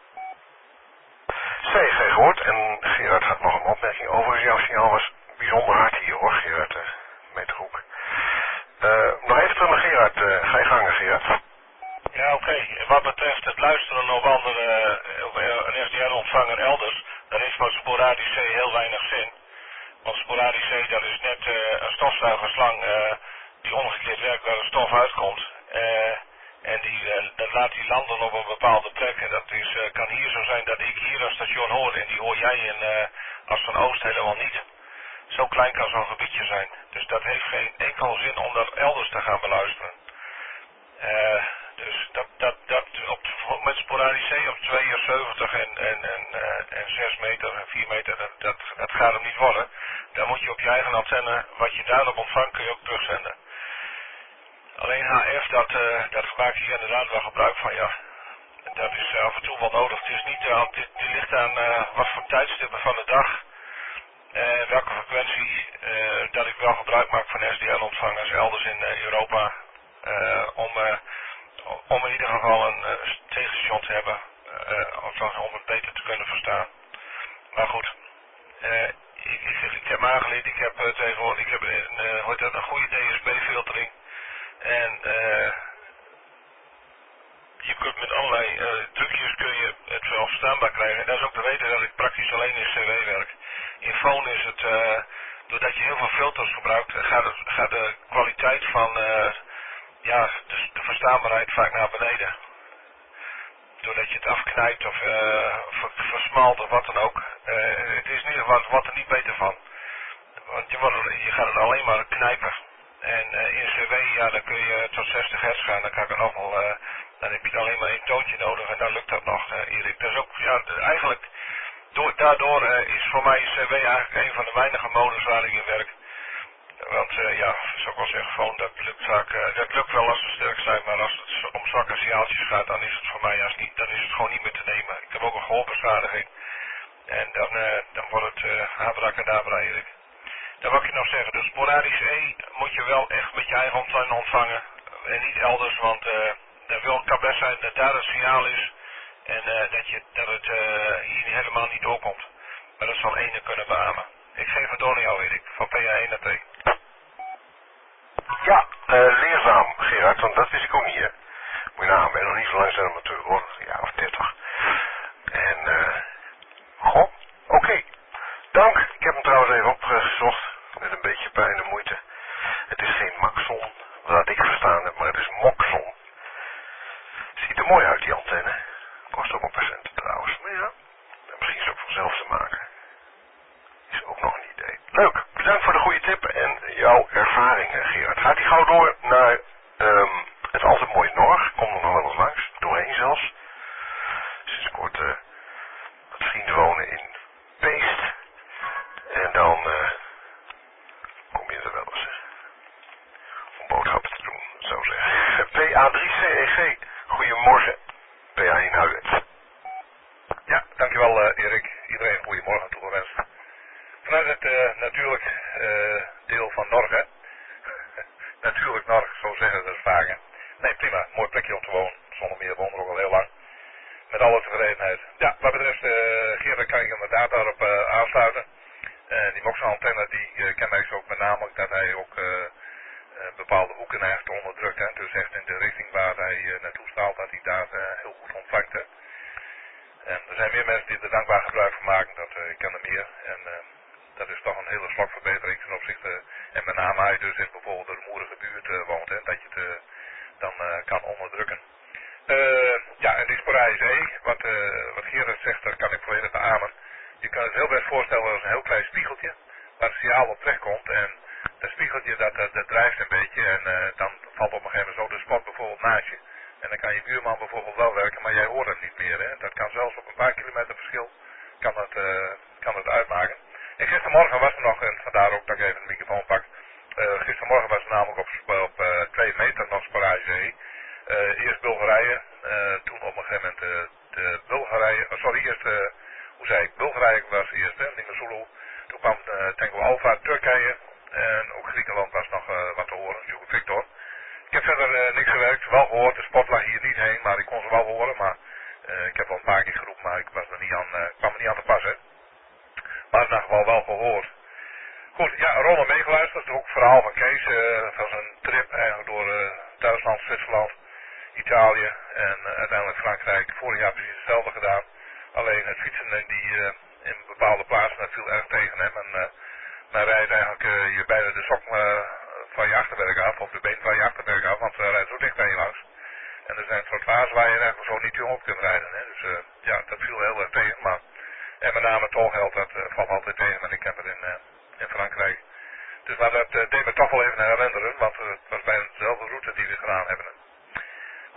C G gehoord en Gerard had nog een opmerking over. Jouw signaal was bijzonder hard hier hoor, Gerard, uh, met Hoek. Uh, nog even terug naar Gerard, uh, ga je gangen Gerard. Ja, oké. Okay. Wat betreft het luisteren op andere, op een S D R-ontvanger elders, dan is voor sporadisch C heel weinig zin. Want sporadisch C, dat is net uh, een stofzuigerslang uh, die omgekeerd werkt waar de stof uitkomt. Uh, en die, uh, dat laat die landen op een bepaalde plek. En dat is, uh, kan hier zo zijn dat ik hier een station hoor en die hoor jij in uh, als van Oost helemaal niet. Zo klein kan zo'n gebiedje zijn. Dus dat heeft geen enkel zin om dat elders te gaan beluisteren. Uh, Dus dat, dat, dat op, met sporadisch zee op tweeënzeventig en, en, en, uh, en zes meter en vier meter, dat, dat, dat gaat hem niet worden. Dan moet je op je eigen antenne, wat je daarop ontvangt, kun je ook terugzenden. Alleen H F, dat, uh, dat maak je inderdaad wel gebruik van, ja. Dat is uh, af en toe wel nodig. Het is niet, uh, het, het ligt aan uh, wat voor tijdstippen van de dag en uh, welke frequentie uh, dat ik wel gebruik maak van S D L-ontvangers elders in uh, Europa. Uh, om, uh, om in ieder geval een uh, tegenstation te hebben, uh, of om het beter te kunnen verstaan. Maar goed, uh, ik, ik, zeg, ik heb me aangeleerd, ik heb uh, tegenwoordig ik heb een, uh, hoe heet dat, een goede D S B-filtering. En uh, je kunt met allerlei uh, trucjes kun je het wel verstaanbaar krijgen. En dat is ook de reden dat ik praktisch alleen in C W werk. In phone is het, uh, doordat je heel veel filters gebruikt, gaat, het, gaat de kwaliteit van uh, ja, de, de verstaanbaarheid vaak naar beneden. Doordat je het afknijpt of uh, versmalt of wat dan ook. Uh, het is in ieder geval wat er niet beter van. Want je, wordt, je gaat het alleen maar knijpen. En uh, in C W, ja, dan kun je tot zestig hertz gaan. Dan kan ik er nog wel, uh, dan heb je alleen maar één toontje nodig en dan lukt dat nog, uh, Erik. Dat is ook, ja, eigenlijk, door, daardoor uh, is voor mij C W eigenlijk een van de weinige modus waar ik in werk. Want uh, ja, zou ik wel zeggen, gewoon, dat lukt vaak, uh, dat lukt wel als we sterk zijn, maar als het om zwakke signaaltjes gaat, dan is het voor mij als niet, dan is het gewoon niet meer te nemen. Ik heb ook een gehoorbeschadiging. En dan, uh, dan wordt het uh, abracadabra, Erik. Dan wil ik je nog zeggen, dus sporadisch E moet je wel echt met je eigen antenne ontvangen en niet elders, want uh, er wil, kan best zijn dat daar een signaal is en uh, dat, je, dat het uh, hier helemaal niet doorkomt. Maar dat zal ene kunnen beamen. Ik geef het door naar jou, Erik, van P A één naar T. Ja, uh, leerzaam, Gerard, want dat wist ik ook niet, hè. Moet je nagaan, ben nog niet zo lang zijn amateur, hoor. Ja, of dertig. En, eh, uh, goh, oké. Okay. Dank. Ik heb hem trouwens even opgezocht, met een beetje pijn en moeite. Het is geen Maxon, wat ik verstaan heb, maar het is Moxon. Ziet er mooi uit, die antenne. Kost ook een percent trouwens, maar ja, misschien is het ook vanzelf te maken. Is ook nog een idee. Leuk, bedankt voor de goede tip en jouw ervaringen, Gerard. Gaat hij gauw door naar um, het altijd mooie Norg. Kom er nog wel eens langs, doorheen zelfs. Sinds kort uh, wat vrienden wonen in Peest. En dan uh, kom je er wel eens om boodschappen te doen, zou ik zeggen. P A drie C E G, goedemorgen. P A één Huiwet. Ja, dankjewel uh, Erik. Iedereen goedemorgen toegewenst. Vanuit het uh, natuurlijk uh, deel van Norg, hè. Natuurlijk Norg, zo zeggen ze vaak, hè. Nee, prima. Mooi plekje om te wonen. Zonder meer wonen we ook al heel lang. Met alle tevredenheid. Ja, wat betreft uh, Gerard kan ik inderdaad daarop uh, aansluiten. En die Moxon-antenne die uh, kenmerkt ook met name dat hij ook uh, uh, bepaalde hoeken echt onderdrukt. Hè. Dus echt in de richting waar hij uh, naartoe straalt, dat hij daar uh, heel goed ontvangt. Hè. En er zijn meer mensen die er dankbaar gebruik van maken, dat uh, ik ken er meer. En uh, dat is toch een hele slagverbetering ten opzichte, en met name hij dus in bijvoorbeeld de rumoerige buurt uh, woont, hè, dat je het uh, dan uh, kan onderdrukken. Uh, ja, en die sporadisch E, wat, uh, wat Gerard zegt, dat kan ik volledig beamen. Je kan het heel best voorstellen als een heel klein spiegeltje, waar het signaal op terechtkomt. En dat spiegeltje, dat, dat, dat drijft een beetje en uh, dan valt op een gegeven moment zo de spot bijvoorbeeld naast je. En dan kan je buurman bijvoorbeeld wel werken, maar jij hoort het niet meer. Hè? Dat kan zelfs op een paar kilometer verschil, kan het, uh, kan het uitmaken. En gistermorgen was er nog, en vandaar ook dat ik even de microfoon pak. Uh, gistermorgen was er namelijk op, op uh, twee meter nog sporadisch E. Uh, eerst Bulgarije, uh, toen op een gegeven moment uh, de Bulgarije, oh, sorry, eerst, uh, hoe zei ik, Bulgarije was eerst, hè, Limassol. Toen kwam uh, Tango Alpha, Turkije en ook Griekenland was nog uh, wat te horen, Hugo Victor. Ik heb verder uh, niks gewerkt, wel gehoord, de spot lag hier niet heen, maar ik kon ze wel horen, maar uh, ik heb wel een paar keer geroepen, maar ik was er niet aan, uh, kwam er niet aan te passen. Maar in ieder geval wel gehoord. Goed, ja, een ronde meegeluisterd, ook het verhaal van Kees, uh, van zijn trip eigenlijk door uh, Duitsland, Zwitserland, Italië en uh, uiteindelijk Frankrijk. Vorig jaar precies hetzelfde gedaan. Alleen het fietsen in, die, uh, in bepaalde plaatsen, dat viel erg tegen hem. En uh, men rijdt eigenlijk uh, je bijna de sok uh, van je achterwerk af, of de been van je achterwerk af, want hij rijdt zo dicht bij je langs. En er zijn trottoirs waar je eigenlijk zo niet jong op kunt rijden. Hè. Dus uh, ja, dat viel heel erg tegen. Maar, en met name tolgeld, dat uh, valt altijd tegen, want ik heb het in, uh, in Frankrijk. Dus maar dat uh, deed me toch wel even herinneren, want uh, het was bijna dezelfde route die we gedaan hebben.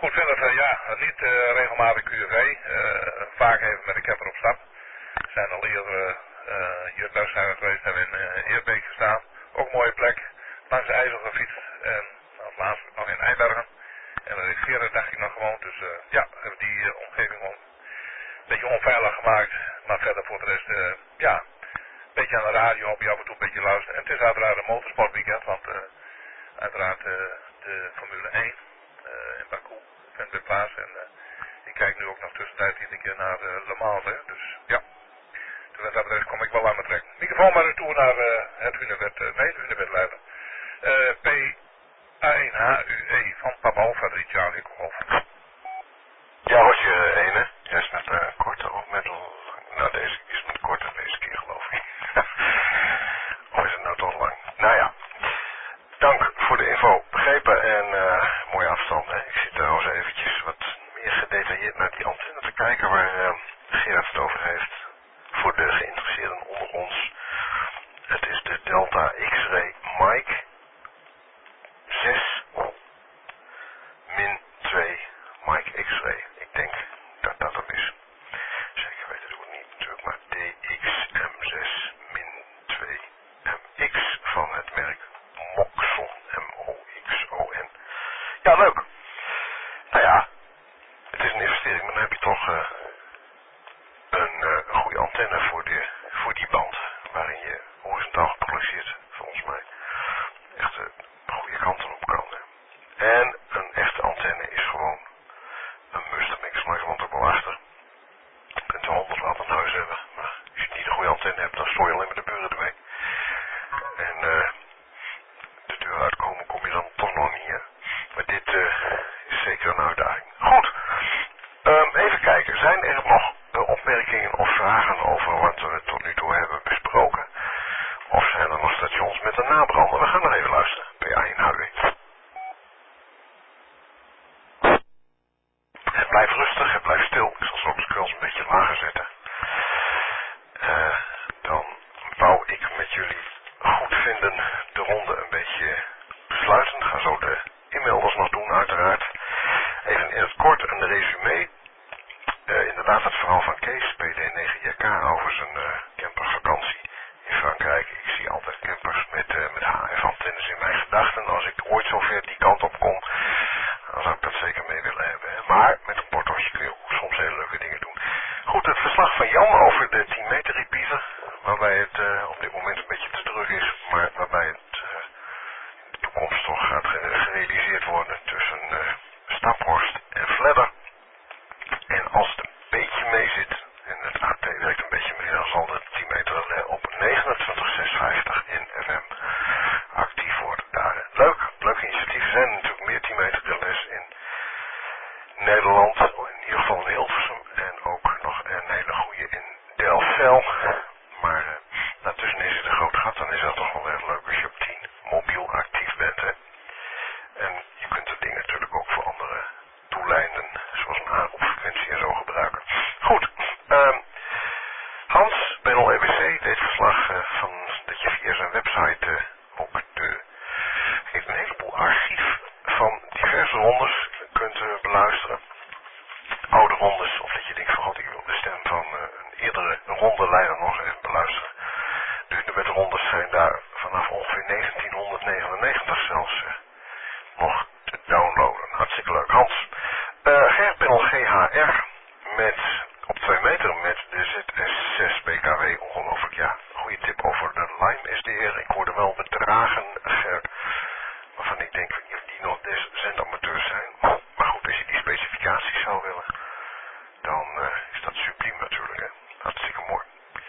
Goed, verder, uh, ja, niet uh, regelmatig Q V. Uh, vaak even met de camper op stap. We zijn al eerder uh, hier thuis zijn we geweest, hebben in uh, Eerbeek gestaan. Ook een mooie plek. Langs de IJssel gefietst. En als laatste nog in Eibergen. En dan is Gerard dacht ik nog gewoond. Dus uh, ja, hebben die uh, omgeving een beetje onveilig gemaakt. Maar verder voor de rest, uh, ja, een beetje aan de radio op je af en toe een beetje luisteren. En het is uiteraard een motorsportweekend, want uh, uiteraard uh, de Formule één uh, in Baku vindt weer plaats. En uh, ik kijk nu ook nog tussentijd iedere keer naar uh, Le Mans, hè. Dus ja, dus wat dat betreft kom ik wel aan mijn trek. Microfoon maar toe naar uh, het Hunebed, uh, nee, het Hunebedleider. Uh, P A één H U E van Papa Alpha drie Charlie Golf. Ja, Roger ene. Jij is met uh, korte of met lang? Nou, deze is met korte deze keer, geloof ik. Of is het nou toch lang? Nou ja, dank voor de info. Begrepen en uh, mooie afstand. Hè? Ik zit trouwens eventjes wat meer gedetailleerd naar die antenne te kijken waar uh, Gerard het over heeft. Voor de geïnteresseerden onder ons. Het is de Delta X-Ray Mike zes min twee Mike X-Ray. Ik denk dat dat hem is. Zeker weten doe ik niet natuurlijk, maar D X M zes min twee M X van het merk Moxon. M O X O N. Ja, leuk. Nou ja, het is een investering, maar dan heb je toch uh, een, uh, een goede antenne voor, de, voor die band. Waarin je horizontaal gepolariseerd, volgens mij, echt uh, goede kanten op kan. Hè. En een echte antenne is gewoon een Mustang, maar je want ook wel achter. Je kunt wel honderd watt aan huis hebben, maar als je niet een goede antenne hebt, dan stoor je alleen maar de buren ermee. En uh, de deur uitkomen kom je dan toch nog niet, hè. Maar dit uh, is zeker een uitdaging. Goed, um, even kijken. Zijn er nog uh, opmerkingen of vragen over wat we tot nu toe hebben besproken? Of zijn er nog stations met een nabrander? We gaan nog even luisteren. P A één H U E. Het blijft rustig, het blijft stil. Ik zal soms wel eens een beetje lager zetten. Uh, dan wou ik met jullie goed vinden de ronde een beetje besluiten. Ga zo de e-mailers nog doen uiteraard. Even in het kort een resume. Uh, inderdaad het verhaal van Kees, P D negen J K, over zijn uh, campervakantie in Frankrijk. Ik zie altijd campers met, uh, met H F antennes in mijn gedachten. Als ik ooit zover die kant op kom, dan zou ik dat zeker mee willen hebben. Hè. Maar met een portootje kun je ook soms hele leuke dingen doen. Goed, het verslag van Jan over de tien meter repeater, waarbij het uh, op dit moment een beetje te druk is, maar waarbij het uh, in de toekomst toch gaat gerealiseerd worden tussen uh, Staphorst en Vledder. En als het een beetje mee zit, en het A T werkt een beetje mee, dan zal de tien meter op negenentwintig zeshonderdvijftig in F M actief worden daar. Leuk, leuk initiatief. Er zijn natuurlijk meer tien meter relais in Nederland, in ieder geval in Hilversum en ook nog een hele goede in Delfzijl. Maar uh, daartussenin zit een groot gat, dan is dat toch wel erg leuk als je op tien mobiel actief bent. Hè? En je kunt het ding natuurlijk ook voor andere doeleinden, zoals een aanroepfrequentie en zo gebruiken. Goed, uh, Hans, B N L E W C, deed verslag uh, van dat je via zijn website uh, ook de, heeft een heleboel archief van diverse rondes kunt uh, beluisteren. Oude rondes, of dat je denkt van god, ik wil de stem van uh, een eerdere rondeleider nog even beluisteren. De met rondes zijn daar vanaf ongeveer negentienhonderdnegenennegentig zelfs uh, nog te downloaden. Hartstikke leuk. Hans, uh, Gerpanel G H R met op twee meter met de Z S zes B K W, ongelooflijk. Ja, goede tip over de Lime S D R. Ik hoorde wel bedragen, Ger, waarvan ik denk of die nog des zendamateurs zijn. Maar goed, als je die specificaties zou willen, dan uh, is dat subliem natuurlijk. Hè? Hartstikke mooi.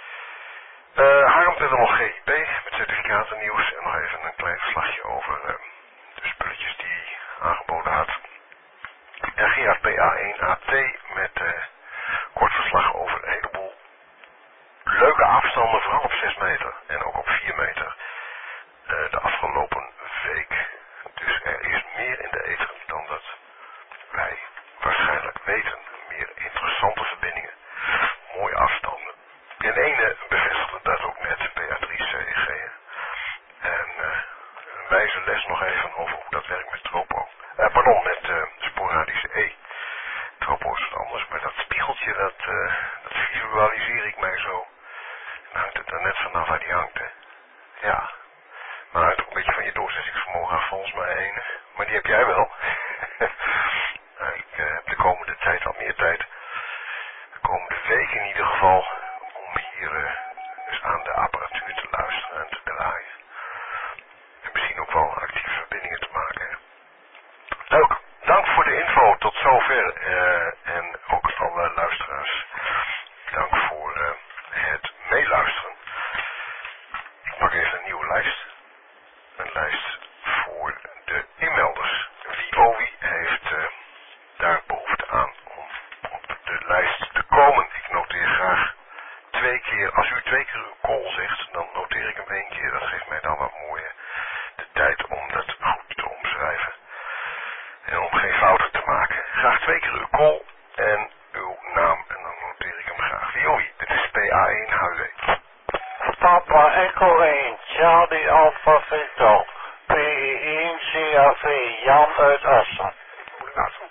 Uh, Harm.nl G I P met certificaten nieuws en nog even een klein verslagje over uh, de spulletjes die hij aangeboden had. En Gerard P A één A T met uh, kort verslag over een heleboel leuke afstanden, vooral op zes meter en ook op vier meter uh, de afgelopen week. Dus er is meer in de ether dan dat wij waarschijnlijk weten. Meer interessante verbindingen, mooie afstanden. En ene bevestigde dat ook net, P A drie C G. En uh, een wijze les nog even over hoe dat werkt met Tropo. Uh, pardon, met uh, sporadische E. Ik hoop ooit wat anders, maar dat spiegeltje, dat, uh, dat visualiseer ik mij zo. Dan hangt het er net vanaf waar die hangt, hè. Ja. Maar het hangt ook een beetje van je doorzettingsvermogen af, volgens mij enig. Maar die heb jij wel. Nou, ik uh, heb de komende tijd wat meer tijd. De komende week in ieder geval. Om hier uh, dus aan de apparatuur te luisteren en te draaien. En misschien ook wel actieve verbindingen te maken. Leuk. Dank voor de info tot zover. Uh, en ook alle luisteraars. Dank voor uh, het meeluisteren. Ik pak even een nieuwe lijst. Een lijst voor de inmelders. Wie oh wie heeft uh, daar behoefte aan om op de lijst te komen. Ik noteer graag twee keer. Als u twee keer uw call zegt, dan noteer ik hem één keer. Dat geeft mij dan wat mooier de tijd om dat goed te omschrijven. En om geen fouten te maken. Graag twee keer uw call en uw naam. En dan noteer ik hem graag. Wie oh wie? Dit is P A één H U W. Papa Echo één, Charlie Alpha Victor, P E één C A V, Jan uit Assen. Goedenavond.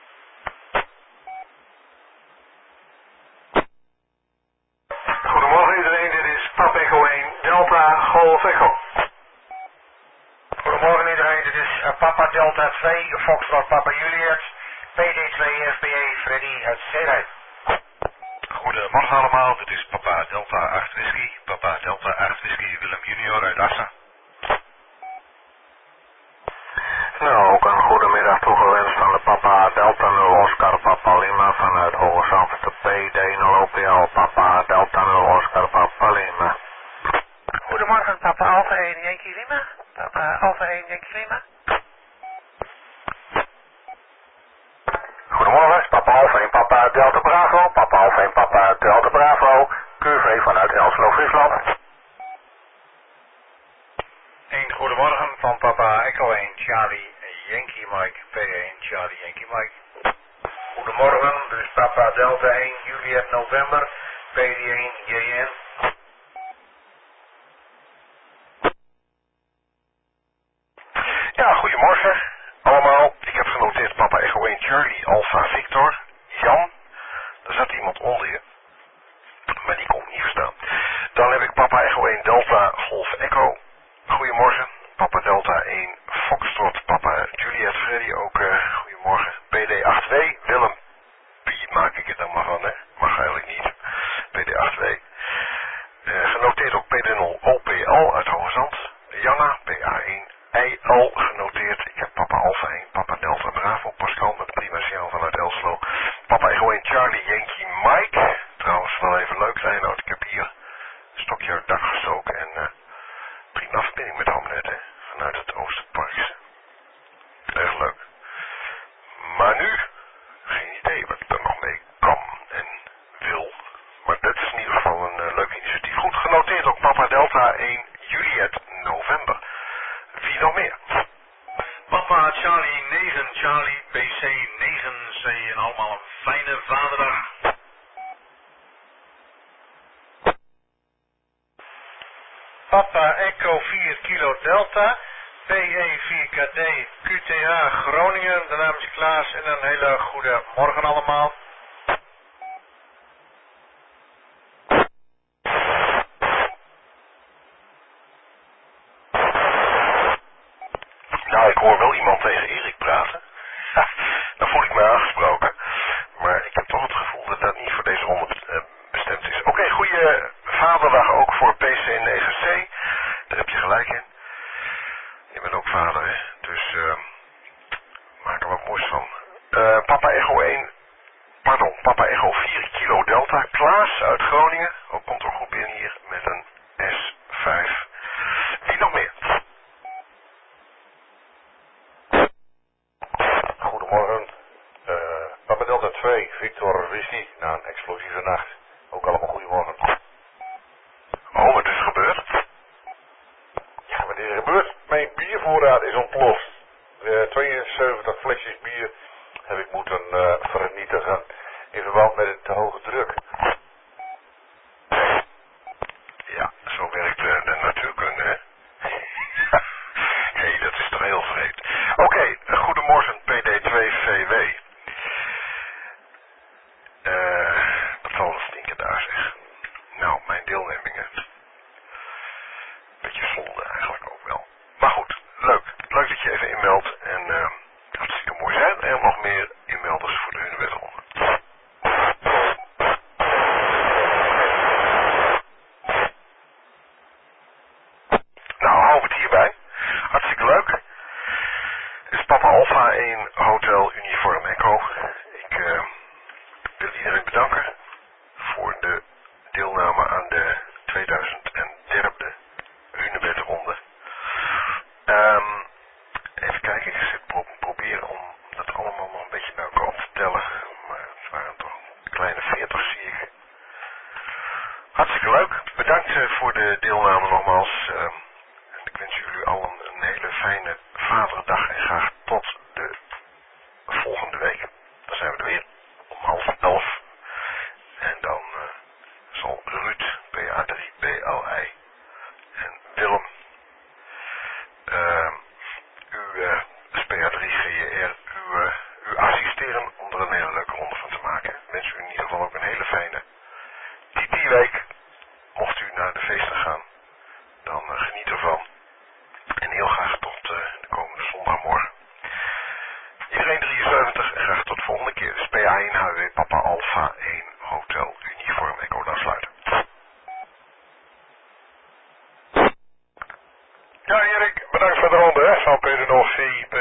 Goedemorgen iedereen, dit is Papa Echo één, Delta Golf Echo. Goedemorgen iedereen, dit is uh, Papa Delta twee, Foxtrot Papa Juliet, P D twee F B E Freddy uit Zeerijp. Goedemorgen allemaal, dit is Papa Delta acht Whisky, Papa Delta acht Whisky Willem Junior uit Assen. Nou, ook een goedemiddag toegewenst aan de Papa Delta nul Oscar Papa Lima vanuit Hoge Zand, de P D nul O P L Papa Delta nul Oscar Papa Lima. Goedemorgen, Papa Alpha één Yankee Lima. Papa Alpha één Yankee Lima. Goedemorgen, Papa Alpha één Papa Delta Bravo, Papa Alpha één Papa Delta Bravo, Q V vanuit Elslo, Friesland. Een goedemorgen van Papa Echo één Charlie Yankee Mike, P één Charlie Yankee Mike. Goedemorgen, dit is Papa Delta één Juliet November, P D één J N. Ja, goedemorgen allemaal. Ik heb genoteerd Papa Echo één Charlie Alpha Victor Jan. Er zat iemand onder je. Maar die kon ik niet verstaan. Dan heb ik Papa Echo één Delta Golf Echo. Goedemorgen. Papa Delta één Foxtrot Papa Juliet Freddy ook. Uh, goedemorgen. P D acht W Willem Piet maak ik het dan maar van, hè. Mag eigenlijk niet. P D acht W. Uh, genoteerd ook P D nul O P L uit Hoge Zand. Janna P A één I L genoteerd. Ik heb Papa Alpha één Papa Delta Bravo Pascal met prima signaal vanuit Elslo. Papa Echo één Charlie Yankee Mike. Trouwens wel even leuk zijn. Nou, ik heb hier een stokje uit het dak gestoken en uh, prima verbinding met Hamlet, hè. Vanuit het Oosterparkse. Erg leuk. Maar nu, geen idee wat ik er nog mee kan en wil. Maar dit is in ieder geval een uh, leuk initiatief. Goed genoteerd ook Papa Delta één Juliet November. Wie nog meer? Papa Charlie negen, Charlie P C negen C en allemaal een fijne vaderdag. Papa Echo vier Kilo Delta, P E vier K D Q T H Groningen, de naam is Klaas en een hele goede morgen allemaal. Nou, ik hoor wel iemand tegen Erik praten. Dan voel ik me aangesproken. Maar ik heb toch het gevoel dat dat niet voor deze ronde bestemd is. Oké, okay, goede vaderdag ook voor P C negen C. Daar heb je gelijk in. Je bent ook vader, hè. Dus uh, maak er wat moois van. Uh, Papa Echo één, pardon, Papa Echo vier Kilo Delta. Klaas uit Groningen. Ook komt er goed binnen hier met een S vijf. Wie nog meer? Goedemorgen, uh, Papa Delta twee, Victor Whisky, na een explosieve nacht. Ook allemaal goedemorgen. Oh, wat is er gebeurd? Ja, wat is er gebeurd? Mijn biervoorraad is ontploft. Uh, tweeënzeventig flesjes bier heb ik moeten uh, vernietigen in verband met de te hoge druk. Ja, zo werkt uh, de natuurkunde, hè? Hé, hey, dat is toch heel vreemd. Oké, okay, goedemorgen beetje zonde eigenlijk ook wel. Maar goed, leuk. Leuk dat je even inmeldt. En uh, hartstikke mooi. Zijn er nog meer inmelders voor de Hunebedronde? Nou, houden we het hierbij. Hartstikke leuk. Dit is Papa Alpha één Hotel Uniform Echo. Ik uh, wil iedereen bedanken voor de deelname aan de tweeduizend derde Hunebedronde. Um, even kijken, ik zit pro proberen om dat allemaal nog een beetje bij elkaar op te tellen. Maar het waren toch een kleine veertig, zie ik. Hartstikke leuk. Bedankt uh, voor de deelname nogmaals. Uh, ik wens jullie allen een hele fijne Vaderdag en graag tot de volgende week. Dan zijn we er weer om half elf. En dan uh, zal Ruud, P A drie B L I en Willem uh, u, uh, P A drie G J R, u, uh, u assisteren om er een hele leuke ronde van te maken. Ik wens u in ieder geval ook een hele fijne T T-week. Mocht u naar de feesten gaan, dan uh, geniet ervan. En heel graag tot uh, de komende zondagmorgen. Iedereen drieënzeventig en graag tot de volgende keer. Dus P A één H W Papa Alpha één Hotel Uniform Echo afsluiten. Ja, Erik, bedankt voor de ronde, hè, van P D O C B